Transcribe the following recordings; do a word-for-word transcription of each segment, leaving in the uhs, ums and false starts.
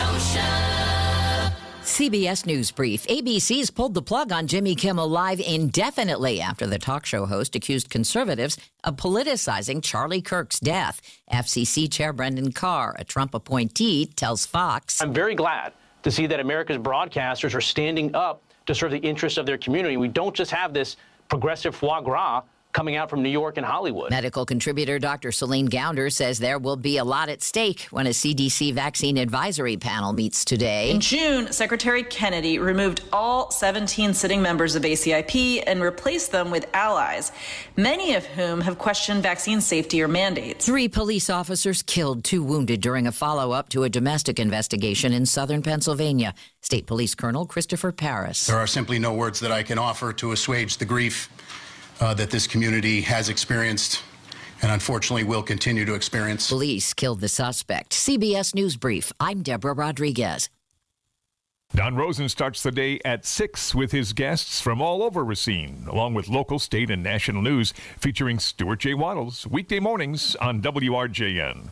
Kenosha. C B S News Brief. A B C's pulled the plug on Jimmy Kimmel Live indefinitely after the talk show host accused conservatives of politicizing Charlie Kirk's death. F C C Chair Brendan Carr, a Trump appointee, tells Fox, I'm very glad to see that America's broadcasters are standing up to serve the interests of their community. We don't just have this progressive foie gras coming out from New York and Hollywood. Medical contributor Doctor Celine Gounder says there will be a lot at stake when a C D C vaccine advisory panel meets today. In June, Secretary Kennedy removed all seventeen sitting members of A C I P and replaced them with allies, many of whom have questioned vaccine safety or mandates. Three police officers killed, two wounded during a follow-up to a domestic investigation in southern Pennsylvania. State Police Colonel Christopher Paris. There are simply no words that I can offer to assuage the grief Uh, that this community has experienced and unfortunately will continue to experience. Police killed the suspect. C B S News Brief. I'm Deborah Rodriguez. Don Rosen starts the day at six with his guests from all over Racine, along with local, state, and national news featuring Stuart J. Waddles, weekday mornings on W R J N.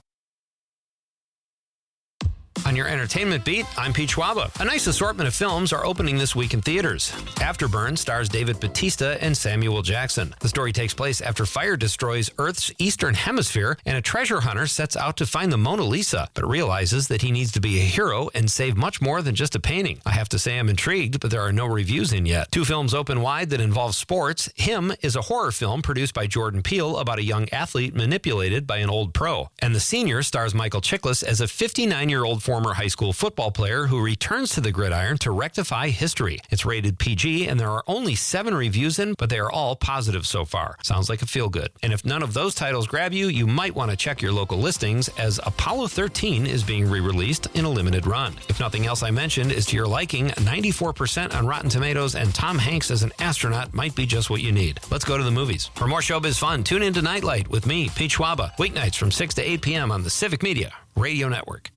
On your entertainment beat, I'm Pete Schwaba. A nice assortment of films are opening this week in theaters. Afterburn stars David Bautista and Samuel Jackson. The story takes place after fire destroys Earth's eastern hemisphere, and a treasure hunter sets out to find the Mona Lisa, but realizes that he needs to be a hero and save much more than just a painting. I have to say I'm intrigued, but there are no reviews in yet. Two films open wide that involve sports. Him is a horror film produced by Jordan Peele about a young athlete manipulated by an old pro. And The Senior stars Michael Chiklis as a fifty-nine-year-old former high school football player who returns to the gridiron to rectify history. It's rated P G, and there are only seven reviews in, but they are all positive so far. Sounds like a feel-good. And if none of those titles grab you, you might want to check your local listings, as Apollo thirteen is being re-released in a limited run. If nothing else I mentioned is to your liking, ninety-four percent on Rotten Tomatoes, and Tom Hanks as an astronaut might be just what you need. Let's go to the movies. For more showbiz fun, tune in to Nightlight with me, Pete Schwaba, weeknights from six to eight p.m. on the Civic Media Radio Network.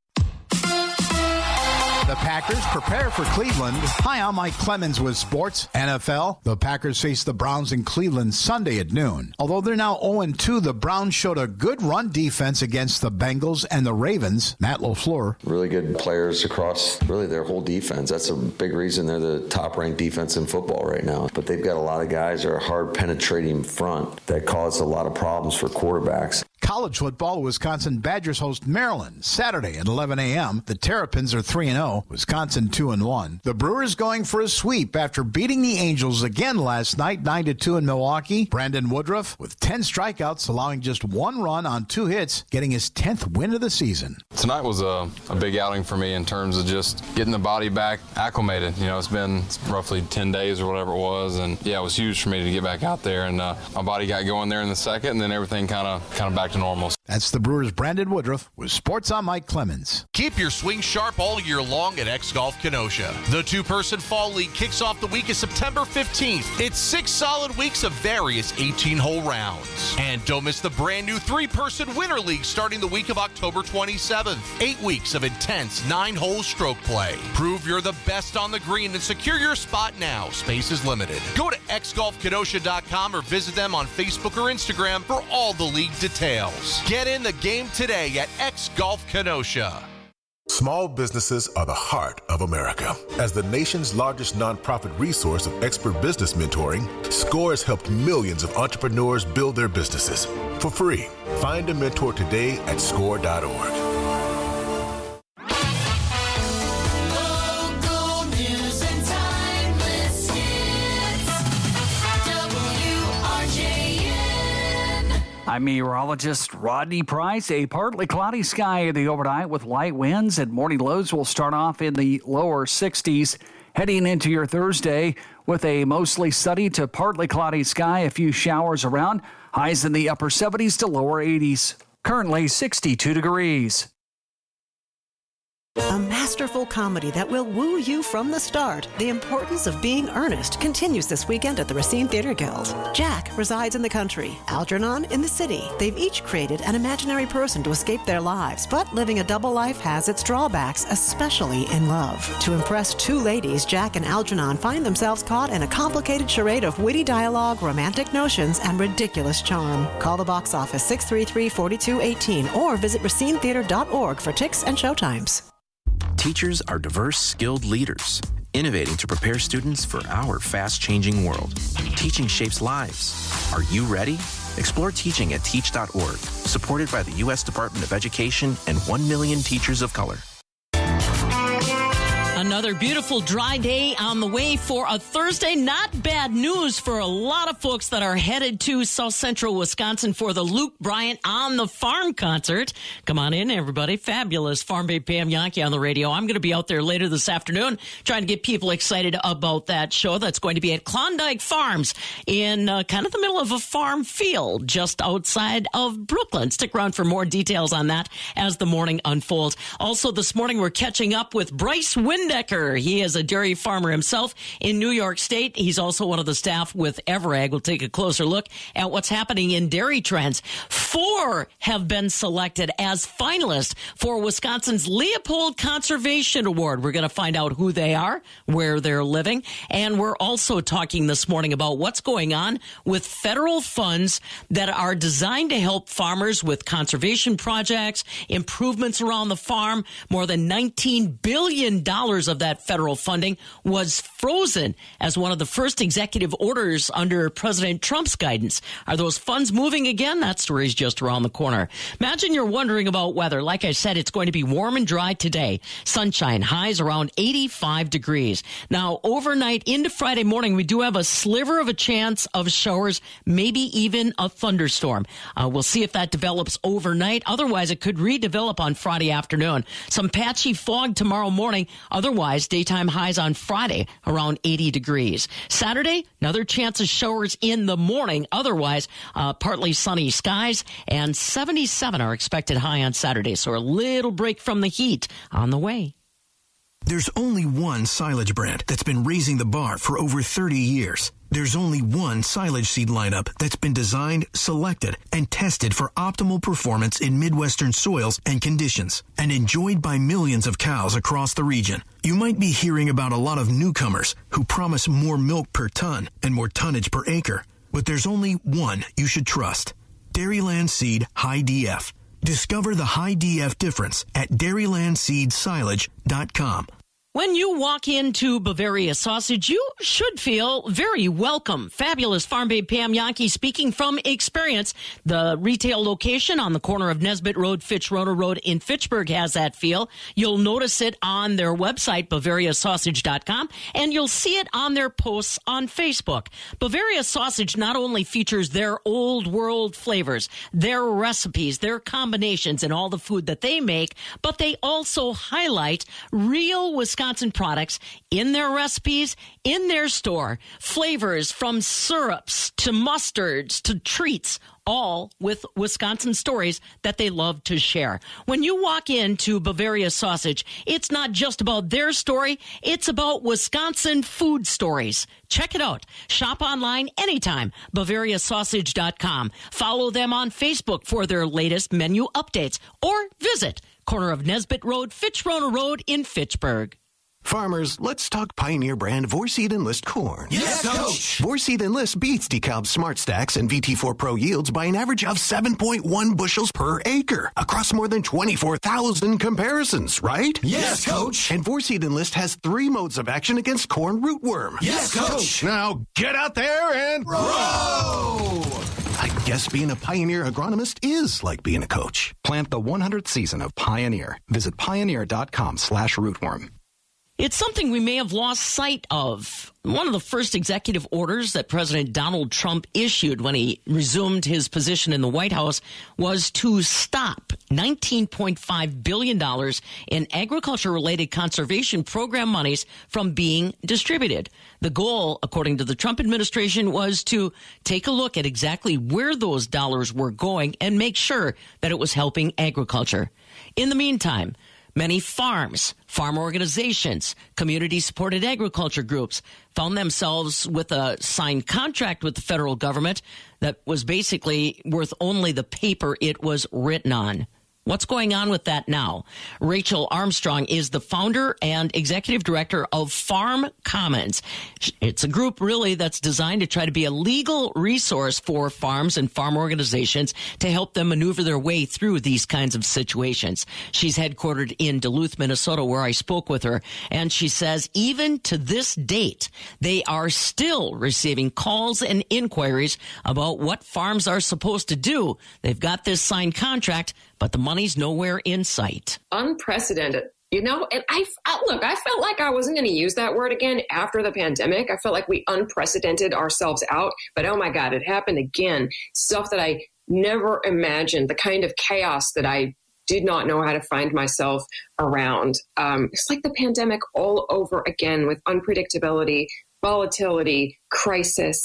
The Packers prepare for Cleveland. Hi, I'm Mike Clemens with sports. N F L, the Packers face the Browns in Cleveland Sunday at noon. Although they're now oh and two, the Browns showed a good run defense against the Bengals and the Ravens. Matt LaFleur. Really good players across really their whole defense. That's a big reason they're the top-ranked defense in football right now. But they've got a lot of guys that are hard penetrating front that cause a lot of problems for quarterbacks. College football, Wisconsin Badgers host Maryland Saturday at eleven a.m. The Terrapins are three and oh, Wisconsin two and one. The Brewers going for a sweep after beating the Angels again last night, nine to two in Milwaukee. Brandon Woodruff with ten strikeouts, allowing just one run on two hits, getting his tenth win of the season. Tonight was a, a big outing for me in terms of just getting the body back acclimated. You know, it's been roughly ten days or whatever it was, and yeah, it was huge for me to get back out there, and uh, my body got going there in the second, and then everything kind of kind of back to normal. That's the Brewers' Brandon Woodruff with Sports on Mike Clemens. Keep your swing sharp all year long at X Golf Kenosha. The two-person Fall League kicks off the week of September fifteenth. It's six solid weeks of various eighteen-hole rounds. And don't miss the brand new three-person Winter League starting the week of October twenty-seventh. Eight weeks of intense nine-hole stroke play. Prove you're the best on the green and secure your spot now. Space is limited. Go to x golf kenosha dot com or visit them on Facebook or Instagram for all the league details. Get in the game today at X Golf Kenosha. Small businesses are the heart of America. As the nation's largest nonprofit resource of expert business mentoring, SCORE has helped millions of entrepreneurs build their businesses for free. Find a mentor today at score dot org. I'm meteorologist Rodney Price. A partly cloudy sky in the overnight with light winds, and morning lows will start off in the lower sixties. Heading into your Thursday with a mostly sunny to partly cloudy sky, a few showers around, highs in the upper seventies to lower eighties. Currently sixty-two degrees. A masterful comedy that will woo you from the start. The Importance of Being Earnest continues this weekend at the Racine Theater Guild. Jack resides in the country, Algernon in the city. They've each created an imaginary person to escape their lives, but living a double life has its drawbacks, especially in love. To impress two ladies, Jack and Algernon find themselves caught in a complicated charade of witty dialogue, romantic notions, and ridiculous charm. Call the box office six three three, four two one eight or visit racine theater dot org for tickets and showtimes. teachers are diverse, skilled leaders, innovating to prepare students for our fast-changing world. Teaching shapes lives. Are you ready? Explore teaching at teach dot org, supported by the U S Department of Education and one million teachers of color. Another beautiful dry day on the way for a Thursday. Not bad news for a lot of folks that are headed to South Central Wisconsin for the Luke Bryant on the Farm concert. Come on in, everybody. Fabulous Farm Babe Pam Jahnke on the radio. I'm going to be out there later this afternoon trying to get people excited about that show that's going to be at Klondike Farms in uh, kind of the middle of a farm field just outside of Brooklyn. Stick around for more details on that as the morning unfolds. Also, this morning we're catching up with Bryce Windecker. He is a dairy farmer himself in New York State. He's also one of the staff with Everag. We'll take a closer look at what's happening in dairy trends. Four have been selected as finalists for Wisconsin's Leopold Conservation Award. We're going to find out who they are, where they're living, and we're also talking this morning about what's going on with federal funds that are designed to help farmers with conservation projects, improvements around the farm. More than nineteen billion dollars of that federal funding was frozen as one of the first executive orders under President Trump's guidance. Are those funds moving again? That story's just around the corner. Imagine you're wondering about weather. Like I said, it's going to be warm and dry today. Sunshine, highs around eighty-five degrees. Now, overnight into Friday morning, we do have a sliver of a chance of showers, maybe even a thunderstorm. Uh, we'll see if that develops overnight. Otherwise, it could redevelop on Friday afternoon. Some patchy fog tomorrow morning. Otherwise, daytime highs on Friday around eighty degrees. Saturday, another chance of showers in the morning. Otherwise, uh, partly sunny skies, and seventy-seven are expected high on Saturday. So a little break from the heat on the way. There's only one silage brand that's been raising the bar for over thirty years. There's only one silage seed lineup that's been designed, selected, and tested for optimal performance in Midwestern soils and conditions, and enjoyed by millions of cows across the region. You might be hearing about a lot of newcomers who promise more milk per ton and more tonnage per acre, but there's only one you should trust. Dairyland Seed High D F. Discover the High D F difference at dairyland seed silage dot com. When you walk into Bavaria Sausage, you should feel very welcome. Fabulous Farm Babe Pam Jahnke speaking from experience. The retail location on the corner of Nesbitt Road, Fitch-Roner Road in Fitchburg has that feel. You'll notice it on their website, bavaria sausage dot com, and you'll see it on their posts on Facebook. Bavaria Sausage not only features their old world flavors, their recipes, their combinations, and all the food that they make, but they also highlight real Wisconsin Wisconsin products in their recipes, in their store. Flavors from syrups to mustards to treats, all with Wisconsin stories that they love to share. When you walk into Bavaria Sausage, it's not just about their story, it's about Wisconsin food stories. Check it out. Shop online anytime, bavaria sausage dot com. Follow them on Facebook for their latest menu updates, or visit corner of Nesbitt Road, Fitch-Roner Road in Fitchburg. Farmers, let's talk Pioneer brand Vorseed Enlist corn. Yes, Coach! Vorseed Enlist beats DeKalb's Smart Stacks and V T four Pro yields by an average of seven point one bushels per acre across more than twenty-four thousand comparisons, right? Yes, Coach! And Vorseed Enlist has three modes of action against corn rootworm. Yes, Coach! Now get out there and row! I guess being a Pioneer agronomist is like being a coach. Plant the one hundredth season of Pioneer. Visit pioneer dot com slash rootworm. It's something we may have lost sight of. One of the first executive orders that President Donald Trump issued when he resumed his position in the White House was to stop nineteen point five billion dollars in agriculture-related conservation program monies from being distributed. The goal, according to the Trump administration, was to take a look at exactly where those dollars were going and make sure that it was helping agriculture. In the meantime, many farms, farm organizations, community-supported agriculture groups found themselves with a signed contract with the federal government that was basically worth only the paper it was written on. What's going on with that now? Rachel Armstrong is the founder and executive director of Farm Commons. It's a group really that's designed to try to be a legal resource for farms and farm organizations to help them maneuver their way through these kinds of situations. She's headquartered in Duluth, Minnesota, where I spoke with her, and she says even to this date, they are still receiving calls and inquiries about what farms are supposed to do. They've got this signed contract, but the money's nowhere in sight. Unprecedented, you know, and I, I look, I felt like I wasn't going to use that word again after the pandemic. I felt like we unprecedented ourselves out, but oh my God, it happened again. Stuff that I never imagined, the kind of chaos that I did not know how to find myself around. Um, it's like the pandemic all over again with unpredictability, volatility, crisis.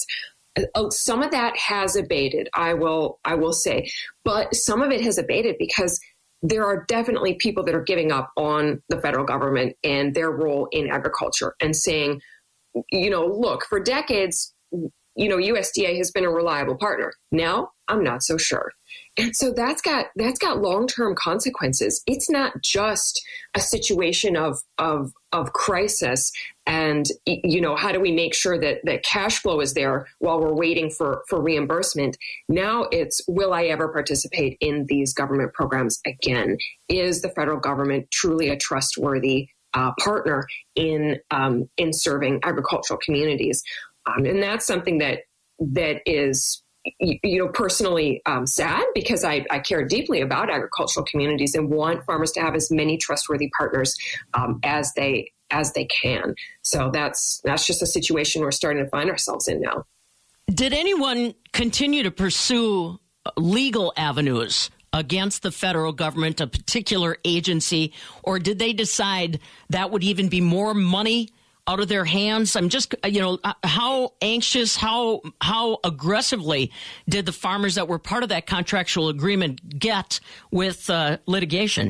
Some of that has abated, I will I will say, but some of it has abated because there are definitely people that are giving up on the federal government and their role in agriculture and saying, you know, look, for decades, you know, U S D A has been a reliable partner. Now, I'm not so sure. And so that's got that's got long-term consequences. It's not just a situation of of of crisis and, you know, how do we make sure that that cash flow is there while we're waiting for, for reimbursement? Now it's, will I ever participate in these government programs again? Is the federal government truly a trustworthy uh, partner in um, in serving agricultural communities? Um, and that's something that that is, you know, personally um, sad because I, I care deeply about agricultural communities and want farmers to have as many trustworthy partners um, as they as they can. So that's that's just a situation we're starting to find ourselves in now. Did anyone continue to pursue legal avenues against the federal government, a particular agency, or did they decide that would even be more money out of their hands? I'm just, you know, how anxious, how how aggressively did the farmers that were part of that contractual agreement get with uh, litigation?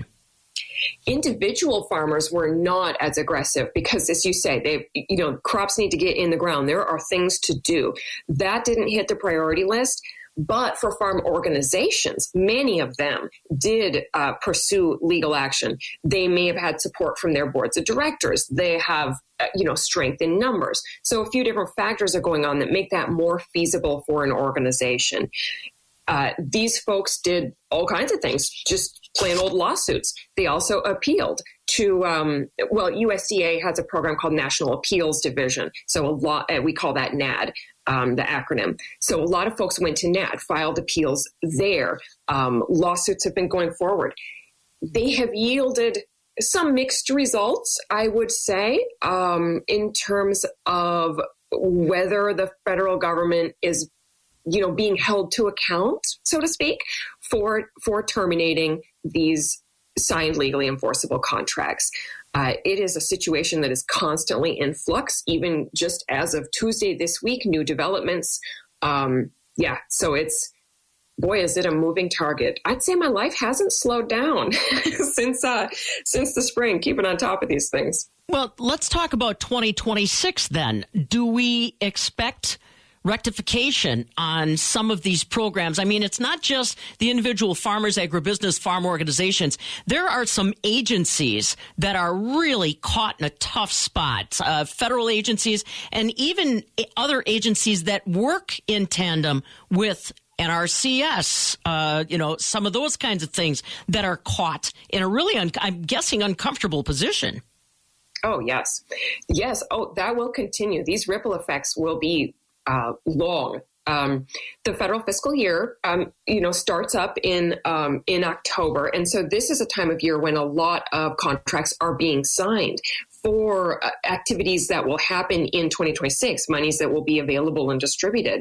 Individual farmers were not as aggressive because, as you say, they, you know, crops need to get in the ground. There are things to do. That didn't hit the priority list. But for farm organizations, many of them did uh, pursue legal action. They may have had support from their boards of directors. They have, uh, you know, strength in numbers. So a few different factors are going on that make that more feasible for an organization. Uh, these folks did all kinds of things, just plain old lawsuits. They also appealed to, um, well, U S D A has a program called National Appeals Division. So a lot, uh, we call that N A D. Um, the acronym. So a lot of folks went to N A D, filed appeals there. Um, lawsuits have been going forward. They have yielded some mixed results, I would say, um, in terms of whether the federal government is, you know, being held to account, so to speak, for for terminating these signed legally enforceable contracts. Uh, it is a situation that is constantly in flux, even just as of Tuesday this week, new developments. Um, yeah, so it's, boy, is it a moving target. I'd say my life hasn't slowed down since uh, since the spring, keeping on top of these things. Well, let's talk about twenty twenty-six then. Do we expect rectification on some of these programs? I mean, it's not just the individual farmers, agribusiness, farm organizations. There are some agencies that are really caught in a tough spot, uh, federal agencies and even other agencies that work in tandem with N R C S, uh, you know, some of those kinds of things that are caught in a really, un- I'm guessing, uncomfortable position. Oh, yes. Yes. Oh, that will continue. These ripple effects will be Uh, long. Um, the federal fiscal year, um, you know, starts up in um, in October, and so this is a time of year when a lot of contracts are being signed for uh, activities that will happen in twenty twenty-six, monies that will be available and distributed.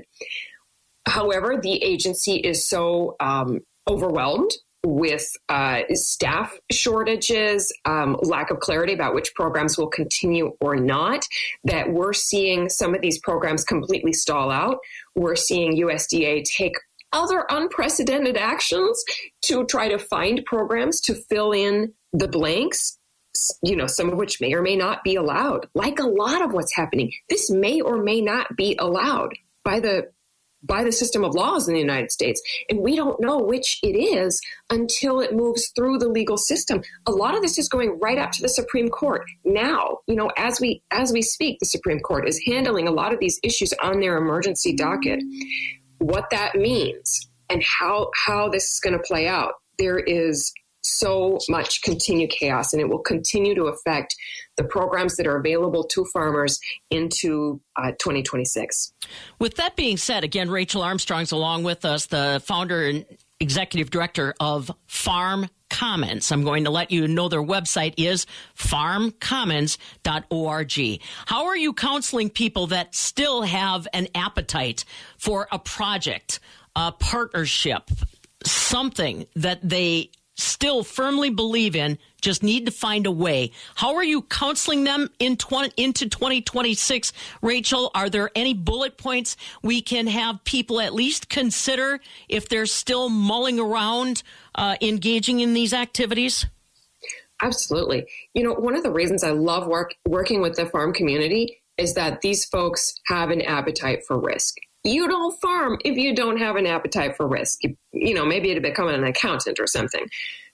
However, the agency is so um, overwhelmed with uh, staff shortages, um, lack of clarity about which programs will continue or not, that we're seeing some of these programs completely stall out. We're seeing U S D A take other unprecedented actions to try to find programs to fill in the blanks, you know, some of which may or may not be allowed. Like a lot of what's happening, this may or may not be allowed by the by the system of laws in the United States. And we don't know which it is until it moves through the legal system. A lot of this is going right up to the Supreme Court. Now, you know, as we as we speak, the Supreme Court is handling a lot of these issues on their emergency docket. What that means and how how this is going to play out, there is so much continued chaos, and it will continue to affect the programs that are available to farmers into uh, twenty twenty-six. With that being said, again, Rachel Armstrong's along with us, the founder and executive director of Farm Commons. I'm going to let you know their website is farm commons dot org. How are you counseling people that still have an appetite for a project, a partnership, something that they still firmly believe in, just need to find a way? How are you counseling them in twenty, into twenty twenty-six, Rachel? Are there any bullet points we can have people at least consider if they're still mulling around uh, engaging in these activities? Absolutely. You know, one of the reasons I love work, working with the farm community is that these folks have an appetite for risk. You don't farm if you don't have an appetite for risk. You, you know, maybe to become an accountant or something.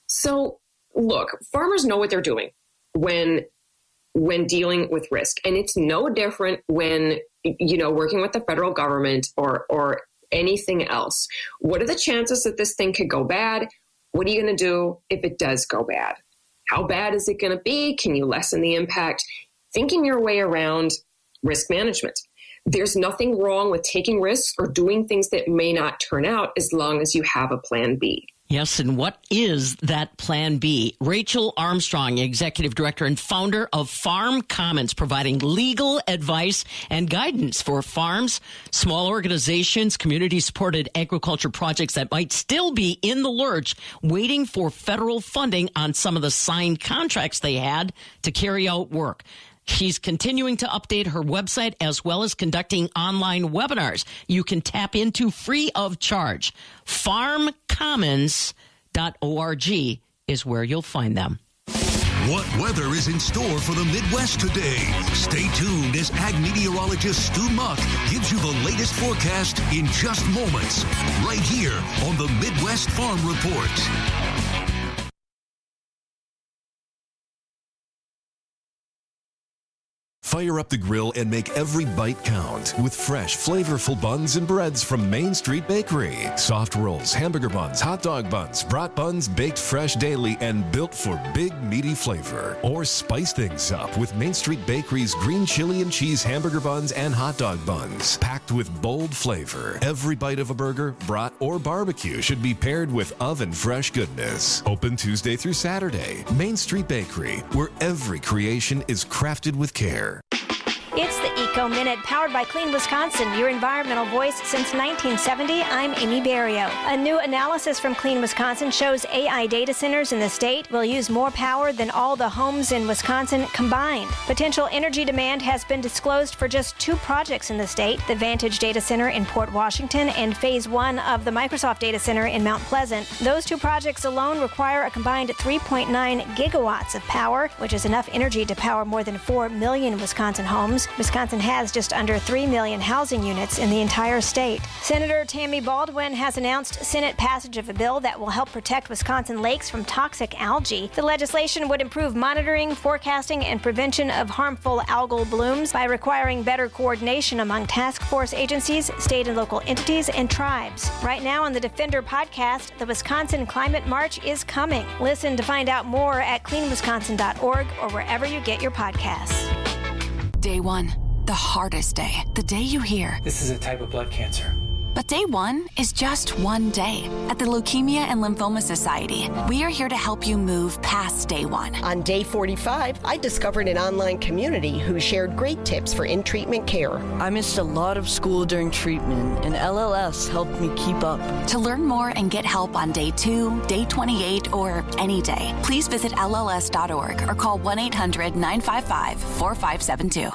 So look, farmers know what they're doing when when dealing with risk. And it's no different when, you know, working with the federal government or or anything else. What are the chances that this thing could go bad? What are you going to do if it does go bad? How bad is it going to be? Can you lessen the impact? Thinking your way around risk management. There's nothing wrong with taking risks or doing things that may not turn out as long as you have a plan B. Yes, and what is that plan B? Rachel Armstrong, executive director and founder of Farm Commons, providing legal advice and guidance for farms, small organizations, community-supported agriculture projects that might still be in the lurch, waiting for federal funding on some of the signed contracts they had to carry out work. She's continuing to update her website as well as conducting online webinars you can tap into free of charge. farm commons dot org is where you'll find them. What weather is in store for the Midwest today? Stay tuned as ag meteorologist Stu Muck gives you the latest forecast in just moments, right here on the Midwest Farm Report. Fire up the grill and make every bite count with fresh, flavorful buns and breads from Main Street Bakery. Soft rolls, hamburger buns, hot dog buns, brat buns, baked fresh daily and built for big, meaty flavor. Or spice things up with Main Street Bakery's green chili and cheese hamburger buns and hot dog buns. Packed with bold flavor, every bite of a burger, brat, or barbecue should be paired with oven-fresh goodness. Open Tuesday through Saturday. Main Street Bakery, where every creation is crafted with care. It's the Eco Minute, powered by Clean Wisconsin, your environmental voice since nineteen seventy. I'm Amy Barrio. A new analysis from Clean Wisconsin shows A I data centers in the state will use more power than all the homes in Wisconsin combined. Potential energy demand has been disclosed for just two projects in the state, the Vantage Data Center in Port Washington and Phase one of the Microsoft Data Center in Mount Pleasant. Those two projects alone require a combined three point nine gigawatts of power, which is enough energy to power more than four million Wisconsin homes. Wisconsin has just under three million housing units in the entire state. Senator Tammy Baldwin has announced Senate passage of a bill that will help protect Wisconsin lakes from toxic algae. The legislation would improve monitoring, forecasting, and prevention of harmful algal blooms by requiring better coordination among task force agencies, state and local entities, and tribes. Right now on the Defender podcast, the Wisconsin Climate March is coming. Listen to find out more at clean wisconsin dot org or wherever you get your podcasts. Day one, the hardest day, the day you hear, this is a type of blood cancer. But day one is just one day. At the Leukemia and Lymphoma Society, we are here to help you move past day one. On day forty-five, I discovered an online community who shared great tips for in-treatment care. I missed a lot of school during treatment, and L L S helped me keep up. To learn more and get help on day two, day twenty-eight, or any day, please visit L L S dot org or call one eight hundred nine five five four five seven two.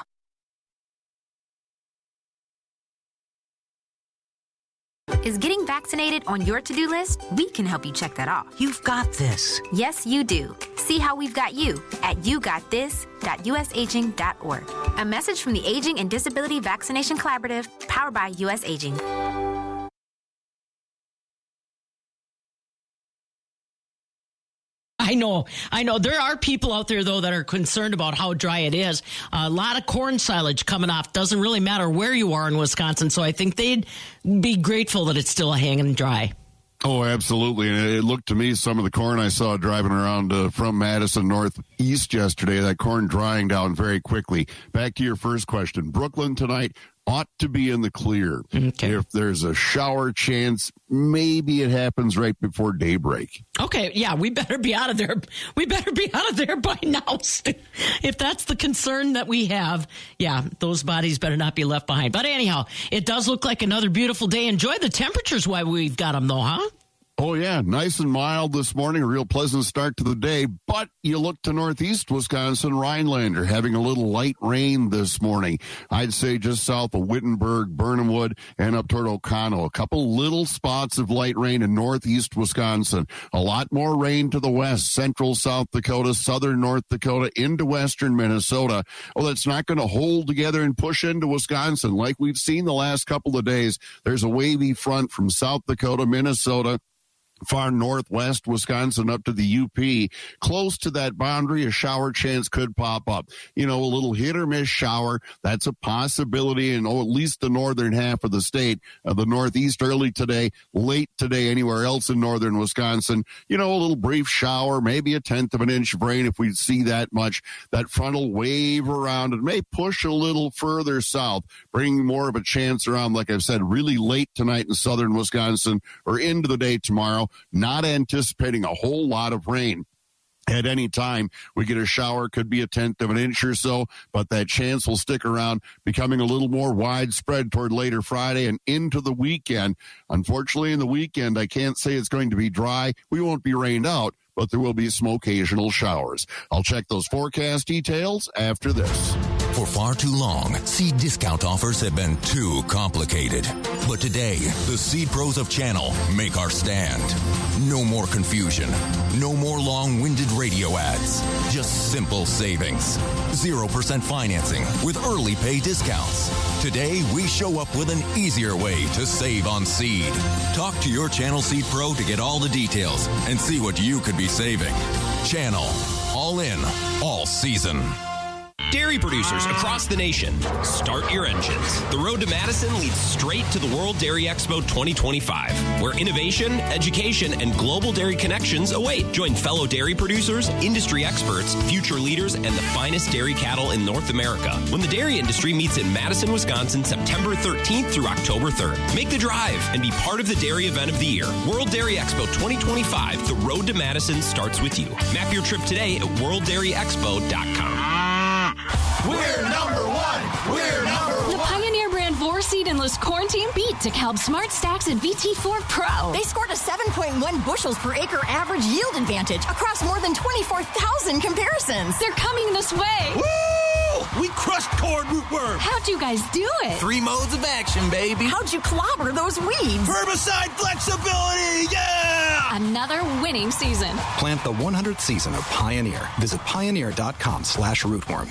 Is getting vaccinated on your to-do list? We can help you check that off. You've got this. Yes, you do. See how we've got you at you got this dot u s aging dot org. A message from the Aging and Disability Vaccination Collaborative, powered by U S Aging. I know. I know. There are people out there, though, that are concerned about how dry it is. A lot of corn silage coming off. Doesn't really matter where you are in Wisconsin. So I think they'd be grateful that it's still hanging dry. Oh, absolutely. And it looked to me, some of the corn I saw driving around uh, from Madison northeast yesterday, that corn drying down very quickly. Back to your first question. Brooklyn tonight ought to be in the clear. Okay. If there's a shower chance, maybe it happens right before daybreak. Okay, yeah, we better be out of there. We better be out of there by now. If that's the concern that we have, yeah, those bodies better not be left behind. But anyhow, it does look like another beautiful day. Enjoy the temperatures while we've got them, though, huh? Oh, yeah, nice and mild this morning, a real pleasant start to the day. But you look to northeast Wisconsin, Rhinelander, having a little light rain this morning. I'd say just south of Wittenberg, Burnhamwood, and up toward O'Connell. A couple little spots of light rain in northeast Wisconsin. A lot more rain to the west, central South Dakota, southern North Dakota, into western Minnesota. Oh, that's not going to hold together and push into Wisconsin like we've seen the last couple of days. There's a wavy front from South Dakota, Minnesota, far northwest Wisconsin up to the U P. Close to that boundary, a shower chance could pop up. You know, a little hit or miss shower, that's a possibility in oh, at least the northern half of the state. Uh, the northeast early today, late today anywhere else in northern Wisconsin. You know, a little brief shower, maybe a tenth of an inch of rain if we see that much. That frontal wave around it may push a little further south, bringing more of a chance around, like I've said, really late tonight in southern Wisconsin or into the day tomorrow. Not anticipating a whole lot of rain. At any time, we get a shower, could be a tenth of an inch or so, but that chance will stick around, becoming a little more widespread toward later Friday and into the weekend. Unfortunately, in the weekend, I can't say it's going to be dry. We won't be rained out, but there will be some occasional showers. I'll check those forecast details after this. For far too long, seed discount offers have been too complicated. But today, the Seed Pros of Channel make our stand. No more confusion. No more long-winded radio ads. Just simple savings. zero percent financing with early pay discounts. Today, we show up with an easier way to save on seed. Talk to your Channel Seed Pro to get all the details and see what you could be saving. Channel. All in. All season. Dairy producers across the nation, start your engines. The road to Madison leads straight to the World Dairy Expo twenty twenty-five, where innovation, education, and global dairy connections await. Join fellow dairy producers, industry experts, future leaders, and the finest dairy cattle in North America when the dairy industry meets in Madison, Wisconsin, September thirteenth through October third. Make the drive and be part of the dairy event of the year. World Dairy Expo twenty twenty-five, the road to Madison starts with you. Map your trip today at world dairy expo dot com. We're number one. We're number one. The Pioneer brand Vorseed and List corn team beat DeKalb Smart Stacks and V T four Pro. They scored a seven point one bushels per acre average yield advantage across more than twenty-four thousand comparisons. They're coming this way. Woo! We crushed corn rootworm. How'd you guys do it? Three modes of action, baby. How'd you clobber those weeds? Herbicide flexibility, yeah! Another winning season. Plant the one hundredth season of Pioneer. Visit pioneer dot com slash rootworm.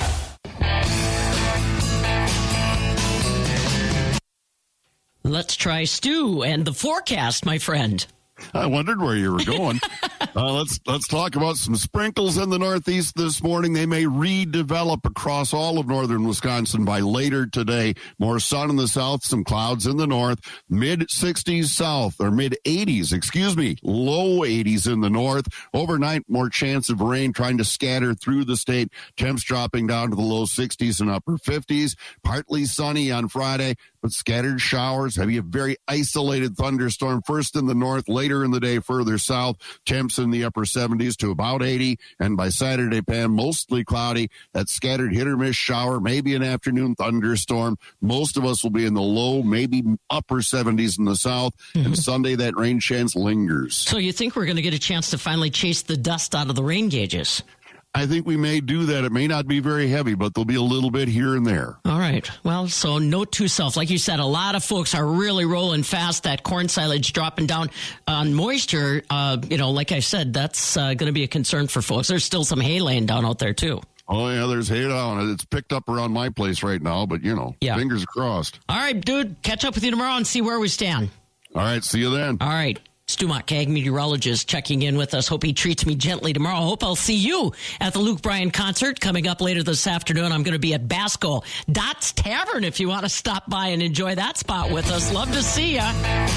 Let's try Stu and the forecast, my friend. I wondered where you were going. uh, let's let's talk about some sprinkles in the northeast this morning. They may redevelop across all of northern Wisconsin by later today. More sun in the south, some clouds in the north. mid sixties south, or mid eighties, excuse me, low eighties in the north. Overnight, more chance of rain trying to scatter through the state. Temps dropping down to the low sixties and upper fifties. Partly sunny on Friday, but scattered showers. Have a very isolated thunderstorm first in the north, later in the day further south. Temps in the upper seventies to about eighty, and by Saturday, Pam, mostly cloudy. That scattered hit or miss shower, maybe an afternoon thunderstorm. Most of us will be in the low, maybe upper seventies in the south, mm-hmm. and Sunday that rain chance lingers. So you think we're going to get a chance to finally chase the dust out of the rain gauges? I think we may do that. It may not be very heavy, but there'll be a little bit here and there. All right. Well, so note to self, like you said, a lot of folks are really rolling fast. That corn silage dropping down on moisture. Uh, you know, like I said, that's uh, going to be a concern for folks. There's still some hay laying down out there, too. Oh, yeah, there's hay down. It's picked up around my place right now, but, you know, yeah. Fingers crossed. All right, dude. Catch up with you tomorrow and see where we stand. All right. See you then. All right. Stu Mott, ag meteorologist, checking in with us. Hope he treats me gently tomorrow. Hope I'll see you at the Luke Bryan concert coming up later this afternoon. I'm going to be at Basco Dots Tavern if you want to stop by and enjoy that spot with us. Love to see ya.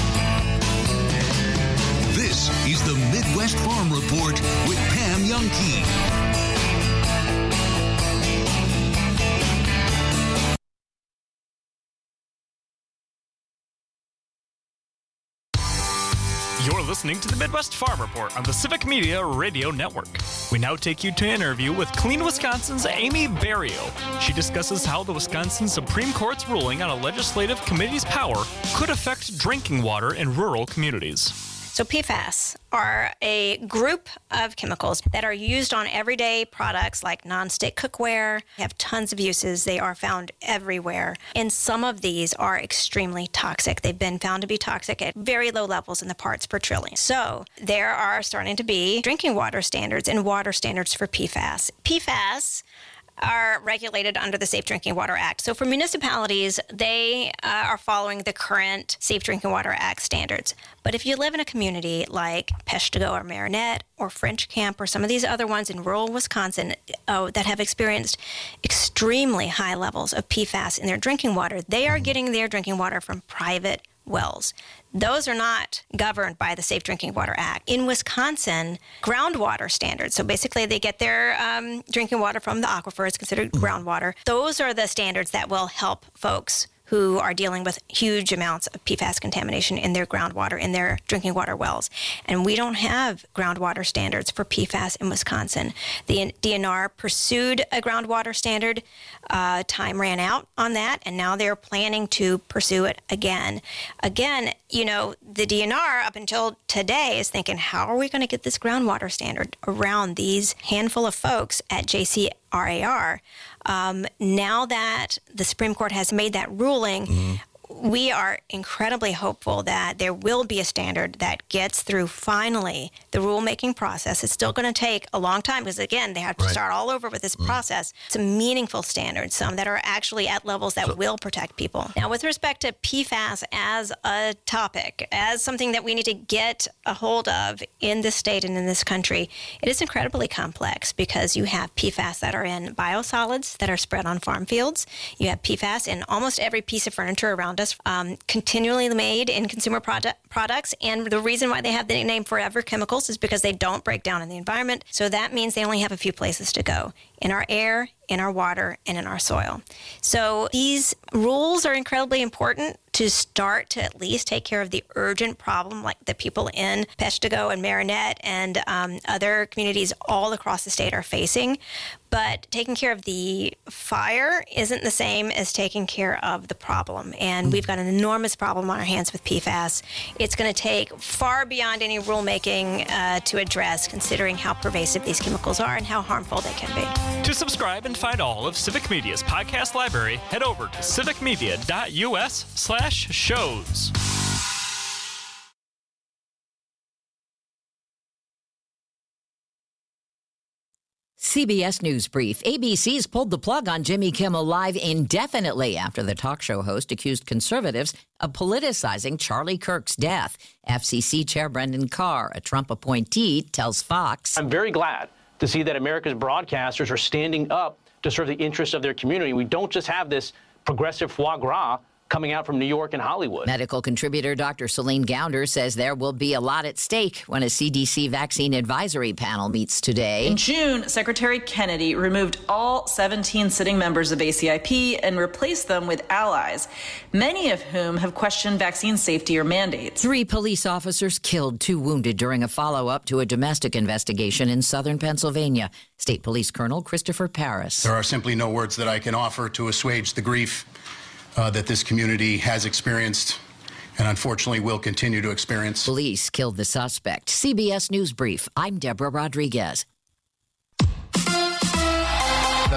This is the Midwest Farm Report with Pam Youngkey. You're listening to the Midwest Farm Report on the Civic Media Radio Network. We now take you to an interview with Clean Wisconsin's Amy Barrio. She discusses how the Wisconsin Supreme Court's ruling on a legislative committee's power could affect drinking water in rural communities. So P FAS are a group of chemicals that are used on everyday products like nonstick cookware. They have tons of uses. They are found everywhere. And some of these are extremely toxic. They've been found to be toxic at very low levels in the parts per trillion. So there are starting to be drinking water standards and water standards for P FAS. P FAS are regulated under the Safe Drinking Water Act. So for municipalities, they uh, are following the current Safe Drinking Water Act standards. But if you live in a community like Peshtigo or Marinette or French Camp or some of these other ones in rural Wisconsin uh, that have experienced extremely high levels of P FAS in their drinking water, they are getting their drinking water from private wells. Those are not governed by the Safe Drinking Water Act. In Wisconsin, groundwater standards, so basically they get their um, drinking water from the aquifer, it's considered groundwater. Those are the standards that will help folks who are dealing with huge amounts of P FAS contamination in their groundwater, in their drinking water wells. And we don't have groundwater standards for P FAS in Wisconsin. The D N R pursued a groundwater standard. Uh, time ran out on that, and now they're planning to pursue it again. Again, you know, the D N R up until today is thinking, how are we going to get this groundwater standard around these handful of folks at J C R A R? Um, now that the Supreme Court has made that ruling, mm-hmm. we are incredibly hopeful that there will be a standard that gets through finally the rulemaking process. It's still going to take a long time because, again, they have to right. start all over with this mm-hmm. process. Some meaningful standards, some that are actually at levels that so, will protect people. Now, with respect to P FAS as a topic, as something that we need to get a hold of in this state and in this country, it is incredibly complex because you have P FAS that are in biosolids that are spread on farm fields. You have P FAS in almost every piece of furniture around us. Um, continually made in consumer product, products. And the reason why they have the name Forever Chemicals is because they don't break down in the environment. So that means they only have a few places to go: in our air, in our water, and in our soil. So these rules are incredibly important to start to at least take care of the urgent problem like the people in Peshtigo and Marinette and um, other communities all across the state are facing. But taking care of the fire isn't the same as taking care of the problem. And we've got an enormous problem on our hands with P FAS. It's going to take far beyond any rulemaking uh, to address, considering how pervasive these chemicals are and how harmful they can be. To subscribe and find all of Civic Media's podcast library, head over to civicmedia.us slash shows. C B S News Brief. A B C's pulled the plug on Jimmy Kimmel Live indefinitely after the talk show host accused conservatives of politicizing Charlie Kirk's death. F C C Chair Brendan Carr, a Trump appointee, tells Fox, I'm very glad to see that America's broadcasters are standing up to serve the interests of their community. We don't just have this progressive foie gras coming out from New York and Hollywood. Medical contributor Doctor Celine Gounder says there will be a lot at stake when a C D C vaccine advisory panel meets today. In June, Secretary Kennedy removed all seventeen sitting members of A C I P and replaced them with allies, many of whom have questioned vaccine safety or mandates. Three police officers killed, two wounded during a follow-up to a domestic investigation in southern Pennsylvania. State Police Colonel Christopher Paris. There are simply no words that I can offer to assuage the grief Uh, that this community has experienced and unfortunately will continue to experience. Police killed the suspect. C B S News Brief. I'm Deborah Rodriguez. The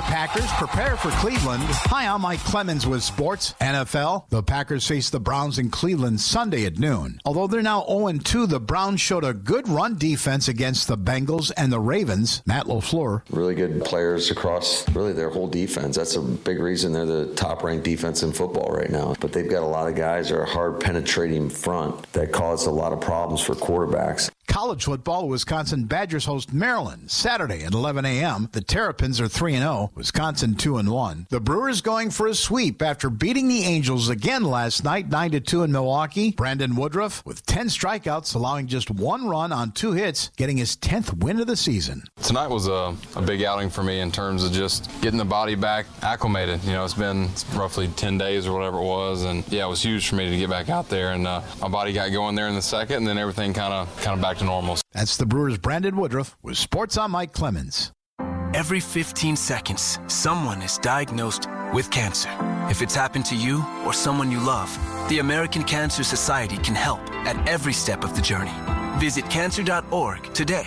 Packers prepare for Cleveland. Hi, I'm Mike Clemens with sports. N F L, the Packers face the Browns in Cleveland Sunday at noon. Although they're now oh and two, the Browns showed a good run defense against the Bengals and the Ravens. Matt LaFleur. Really good players across really their whole defense. That's a big reason they're the top-ranked defense in football right now. But they've got a lot of guys that are hard penetrating front that cause a lot of problems for quarterbacks. College football, Wisconsin Badgers host Maryland Saturday at eleven a.m. The Terrapins are three and oh, Wisconsin two and one. The Brewers going for a sweep after beating the Angels again last night nine to two in Milwaukee. Brandon Woodruff with ten strikeouts, allowing just one run on two hits, getting his tenth win of the season. Tonight was a, a big outing for me in terms of just getting the body back acclimated. You know, it's been roughly ten days or whatever it was, and yeah, it was huge for me to get back out there, and uh, my body got going there in the second, and then everything kind of kind of back to normal. That's the Brewers' Brandon Woodruff with Sports on Mike Clemens. Every fifteen seconds, someone is diagnosed with cancer. If it's happened to you or someone you love, the American Cancer Society can help at every step of the journey. Visit cancer dot org today.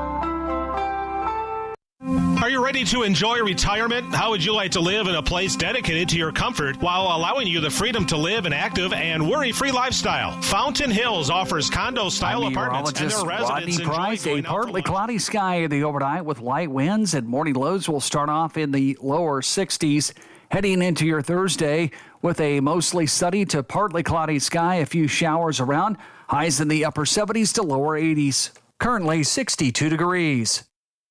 Are you ready to enjoy retirement? How would you like to live in a place dedicated to your comfort while allowing you the freedom to live an active and worry-free lifestyle? Fountain Hills offers condo-style apartments, and their residents enjoy Price, a partly cloudy sky in the overnight with light winds, and morning lows will start off in the lower sixties. Heading into your Thursday with a mostly sunny to partly cloudy sky, a few showers around, highs in the upper seventies to lower eighties. Currently sixty-two degrees.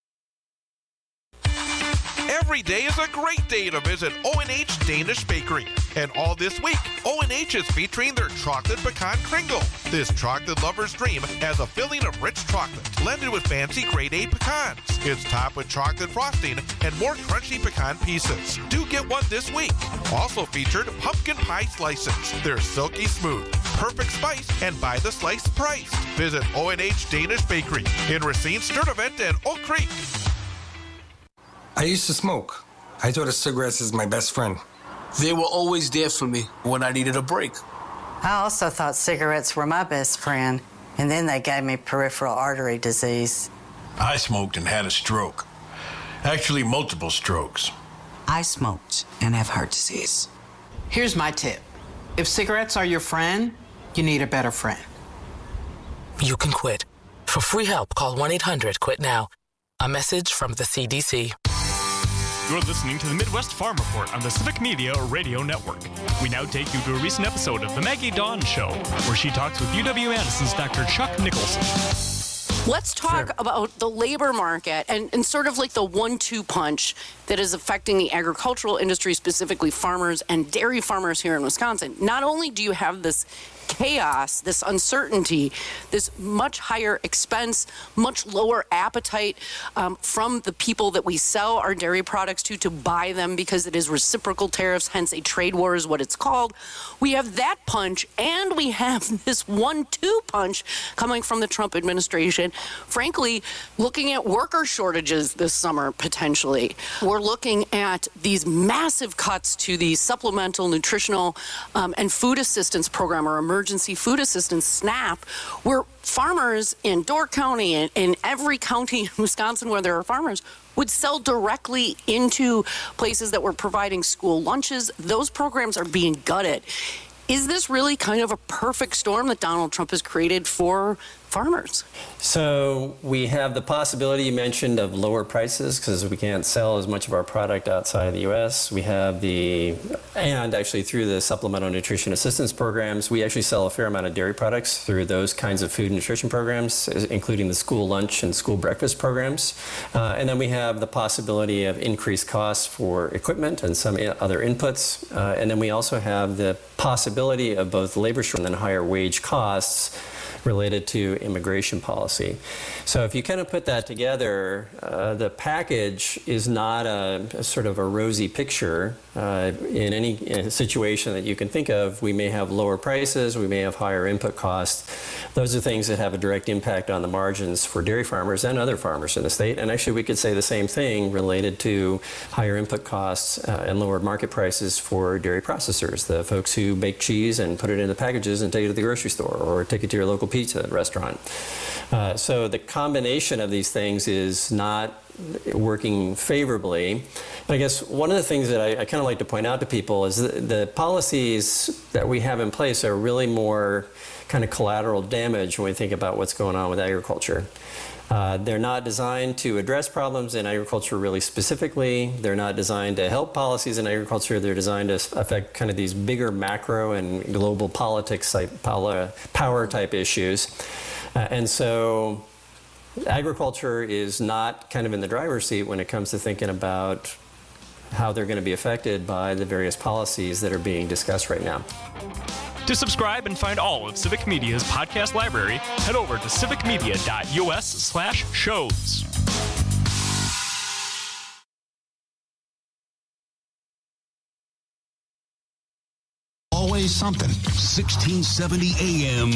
Every day is a great day to visit O and H Danish Bakery. And all this week, O and H is featuring their chocolate pecan kringle. This chocolate lover's dream has a filling of rich chocolate blended with fancy grade A pecans. It's topped with chocolate frosting and more crunchy pecan pieces. Do get one this week. Also featured pumpkin pie slices. They're silky smooth, perfect spice, and by the slice price. Visit O and H Danish Bakery in Racine, Sturtevant, and Oak Creek. I used to smoke. I thought of cigarettes as my best friend. They were always there for me when I needed a break. I also thought cigarettes were my best friend, and then they gave me peripheral artery disease. I smoked and had a stroke. Actually, multiple strokes. I smoked and have heart disease. Here's my tip. If cigarettes are your friend, you need a better friend. You can quit. For free help, call one eight hundred quit now. A message from the C D C. You're listening to the Midwest Farm Report on the Civic Media Radio Network. We now take you to a recent episode of The Maggie Dawn Show, where she talks with U W-Madison's Doctor Chuck Nicholson. Let's talk Fair. about the labor market and, and sort of like the one two punch that is affecting the agricultural industry, specifically farmers and dairy farmers here in Wisconsin. Not only do you have this chaos, this uncertainty, this much higher expense, much lower appetite um, from the people that we sell our dairy products to to buy them because it is reciprocal tariffs, hence a trade war is what it's called. We have that punch, and we have this one two punch coming from the Trump administration. Frankly, looking at worker shortages this summer, potentially. We're looking at these massive cuts to the Supplemental Nutritional um, and Food Assistance Program, or Emergency Food Assistance, SNAP, where farmers in Door County and in every county in Wisconsin where there are farmers would sell directly into places that were providing school lunches. Those programs are being gutted. Is this really kind of a perfect storm that Donald Trump has created for farmers? So we have the possibility you mentioned of lower prices because we can't sell as much of our product outside of the U S. We have the, and actually through the Supplemental Nutrition Assistance Programs, we actually sell a fair amount of dairy products through those kinds of food and nutrition programs, including the school lunch and school breakfast programs. Uh, and then we have the possibility of increased costs for equipment and some other inputs. Uh, and then we also have the possibility of both labor shortage and then higher wage costs related to immigration policy. So if you kind of put that together, uh, the package is not a, a sort of a rosy picture. Uh, in any in situation that you can think of, we may have lower prices, we may have higher input costs. Those are things that have a direct impact on the margins for dairy farmers and other farmers in the state. And actually we could say the same thing related to higher input costs uh, and lower market prices for dairy processors, the folks who make cheese and put it into packages and take it to the grocery store or take it to your local pizza restaurant. Uh, so the combination of these things is not working favorably. I guess one of the things that I, I kind of like to point out to people is that the policies that we have in place are really more kind of collateral damage when we think about what's going on with agriculture. Uh, they're not designed to address problems in agriculture really specifically. They're not designed to help policies in agriculture. They're designed to affect kind of these bigger macro and global politics type power type issues. Uh, and so agriculture is not kind of in the driver's seat when it comes to thinking about how they're going to be affected by the various policies that are being discussed right now. To subscribe and find all of Civic Media's podcast library, head over to civicmedia.us slash shows. Always something. sixteen seventy A M.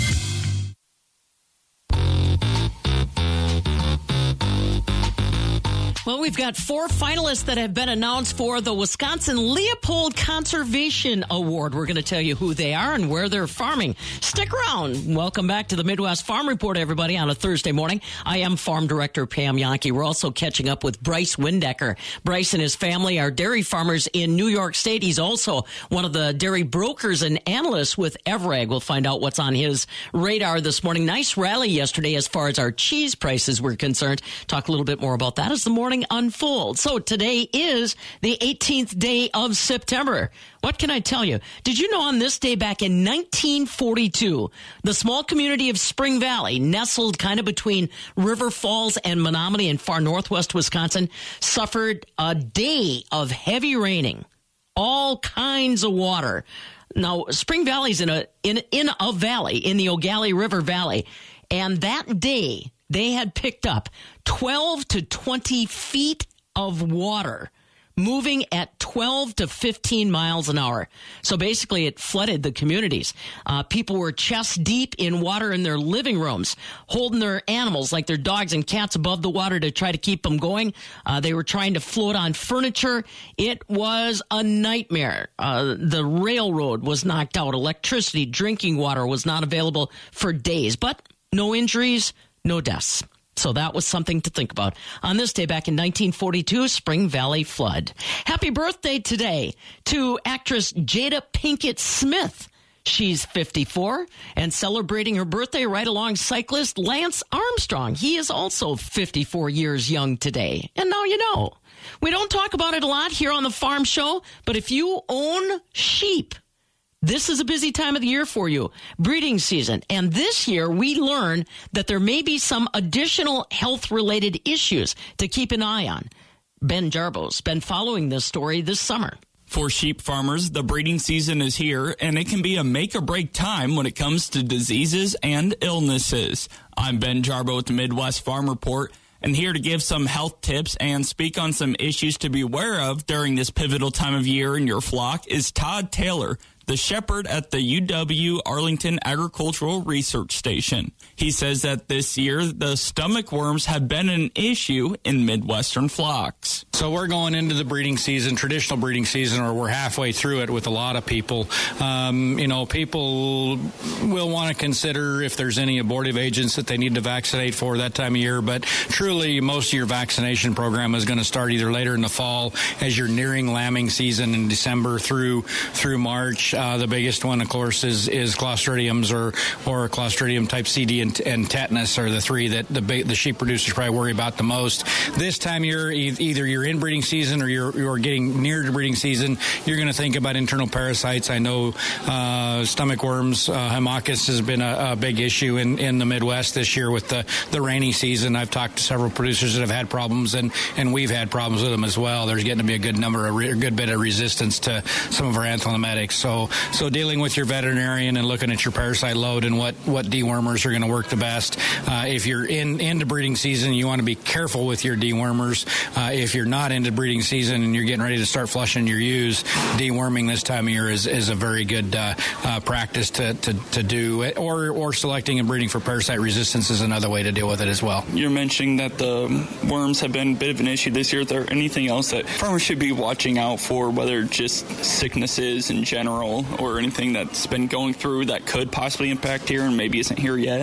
Well, we've got four finalists that have been announced for the Wisconsin Leopold Conservation Award. We're going to tell you who they are and where they're farming. Stick around. Welcome back to the Midwest Farm Report, everybody, on a Thursday morning. I am Farm Director Pam Yankee. We're also catching up with Bryce Windecker. Bryce and his family are dairy farmers in New York State. He's also one of the dairy brokers and analysts with Evrag. We'll find out what's on his radar this morning. Nice rally yesterday as far as our cheese prices were concerned. Talk a little bit more about that as the morning unfolds. So today is the eighteenth day of September. What can I tell you? Did you know on this day back in nineteen forty-two, the small community of Spring Valley, nestled kind of between River Falls and Menominee in far northwest Wisconsin, suffered a day of heavy raining, all kinds of water. Now, Spring Valley's in a in in a valley, in the Ogallie River Valley, and that day they had picked up twelve to twenty feet of water, moving at twelve to fifteen miles an hour. So basically it flooded the communities. Uh, people were chest deep in water in their living rooms, holding their animals like their dogs and cats above the water to try to keep them going. Uh, they were trying to float on furniture. It was a nightmare. Uh, the railroad was knocked out. Electricity, drinking water was not available for days, but no injuries, no deaths. So that was something to think about. On this day back in nineteen forty-two, Spring Valley flood. Happy birthday today to actress Jada Pinkett Smith. She's fifty-four and celebrating her birthday right along cyclist Lance Armstrong. He is also fifty-four years young today. And now you know. We don't talk about it a lot here on the Farm Show, but if you own sheep, this is a busy time of the year for you, breeding season. And this year, we learn that there may be some additional health-related issues to keep an eye on. Ben Jarbo's been following this story this summer. For sheep farmers, the breeding season is here, and it can be a make-or-break time when it comes to diseases and illnesses. I'm Ben Jarbo with the Midwest Farm Report, and here to give some health tips and speak on some issues to be aware of during this pivotal time of year in your flock is Todd Taylor, the shepherd at the U W Arlington Agricultural Research Station. He says that this year, the stomach worms have been an issue in Midwestern flocks. So we're going into the breeding season, traditional breeding season, or we're halfway through it with a lot of people. Um, you know, people will want to consider if there's any abortive agents that they need to vaccinate for that time of year. But truly, most of your vaccination program is going to start either later in the fall as you're nearing lambing season in December through through March. Uh, the biggest one, of course, is is Clostridiums or or Clostridium type C D and, and tetanus are the three that the the sheep producers probably worry about the most. This time of year, e- either you're in breeding season or you're you're getting near to breeding season. You're going to think about internal parasites. I know uh, stomach worms, uh, Haemoccus has been a, a big issue in, in the Midwest this year with the, the rainy season. I've talked to several producers that have had problems, and, and we've had problems with them as well. There's getting to be a good number, a, re- a good bit of resistance to some of our anthelometics. So So dealing with your veterinarian and looking at your parasite load and what, what dewormers are going to work the best. Uh, if you're in into breeding season, you want to be careful with your dewormers. Uh, if you're not into breeding season and you're getting ready to start flushing your ewes, deworming this time of year is, is a very good uh, uh, practice to, to, to do. Or, or selecting and breeding for parasite resistance is another way to deal with it as well. You're mentioning that the worms have been a bit of an issue this year. Is there anything else that farmers should be watching out for, whether just sicknesses in general or anything that's been going through that could possibly impact here and maybe isn't here yet?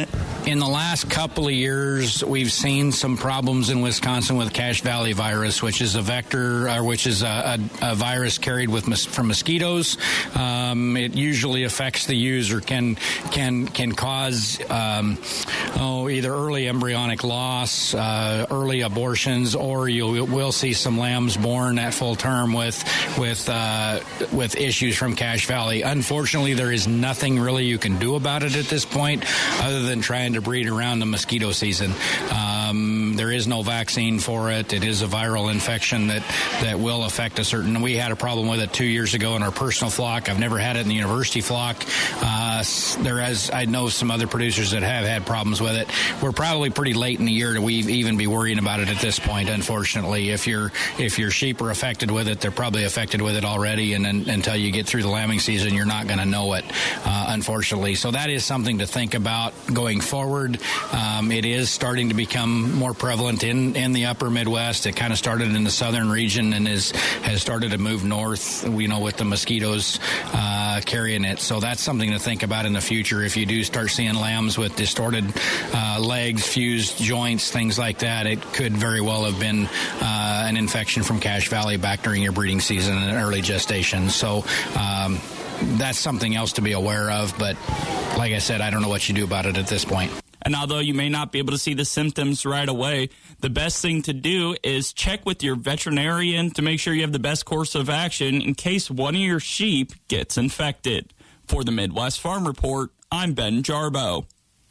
In the last couple of years, we've seen some problems in Wisconsin with Cache Valley virus, which is a vector, or which is a, a, a virus carried with mos- from mosquitoes. Um, it usually affects the user, can can can cause um, oh either early embryonic loss, uh, early abortions, or you will see some lambs born at full term with with uh, with issues from Cache Valley. Unfortunately, there is nothing really you can do about it at this point, other than trying to breed around the mosquito season. Um, there is no vaccine for it. It is a viral infection that, that will affect a certain... We had a problem with it two years ago in our personal flock. I've never had it in the university flock. Uh, there is, I know some other producers that have had problems with it. We're probably pretty late in the year to we even be worrying about it at this point, unfortunately. If your if your sheep are affected with it, they're probably affected with it already, and then, until you get through the lambing season, you're not going to know it, uh, unfortunately. So that is something to think about going forward. Um, it is starting to become more prevalent in, in the upper Midwest. It kind of started in the southern region and is has started to move north, you know, with the mosquitoes uh, carrying it. So that's something to think about in the future. If you do start seeing lambs with distorted uh, legs, fused joints, things like that, it could very well have been uh, an infection from Cache Valley back during your breeding season and early gestation. So um, that's something else to be aware of. But like I said, I don't know what you do about it at this point. And although you may not be able to see the symptoms right away, the best thing to do is check with your veterinarian to make sure you have the best course of action in case one of your sheep gets infected. For the Midwest Farm Report, I'm Ben Jarbo.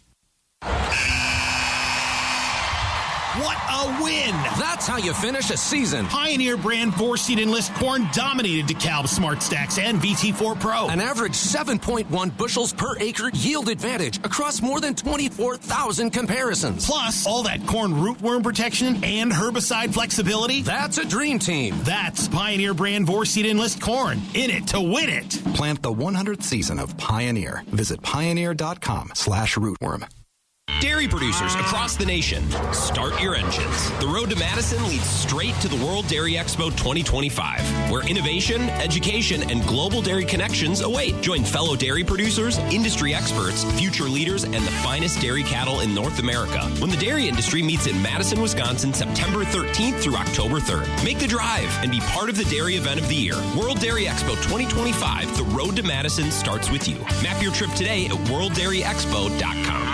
What a win! That's how you finish a season. Pioneer brand four-seed Enlist corn dominated DeKalb Smart Stacks and V T four Pro. An average seven point one bushels per acre yield advantage across more than twenty-four thousand comparisons. Plus, all that corn rootworm protection and herbicide flexibility. That's a dream team. That's Pioneer brand four-seed Enlist corn. In it to win it. Plant the one hundredth season of Pioneer. Visit pioneer.com slash rootworm. Dairy producers across the nation, start your engines. The road to Madison leads straight to the World Dairy Expo twenty twenty-five, where innovation, education, and global dairy connections await. Join fellow dairy producers, industry experts, future leaders, and the finest dairy cattle in North America when the dairy industry meets in Madison, Wisconsin, September thirteenth through October third. Make the drive and be part of the dairy event of the year. World Dairy Expo twenty twenty-five, the road to Madison starts with you. Map your trip today at world dairy expo dot com.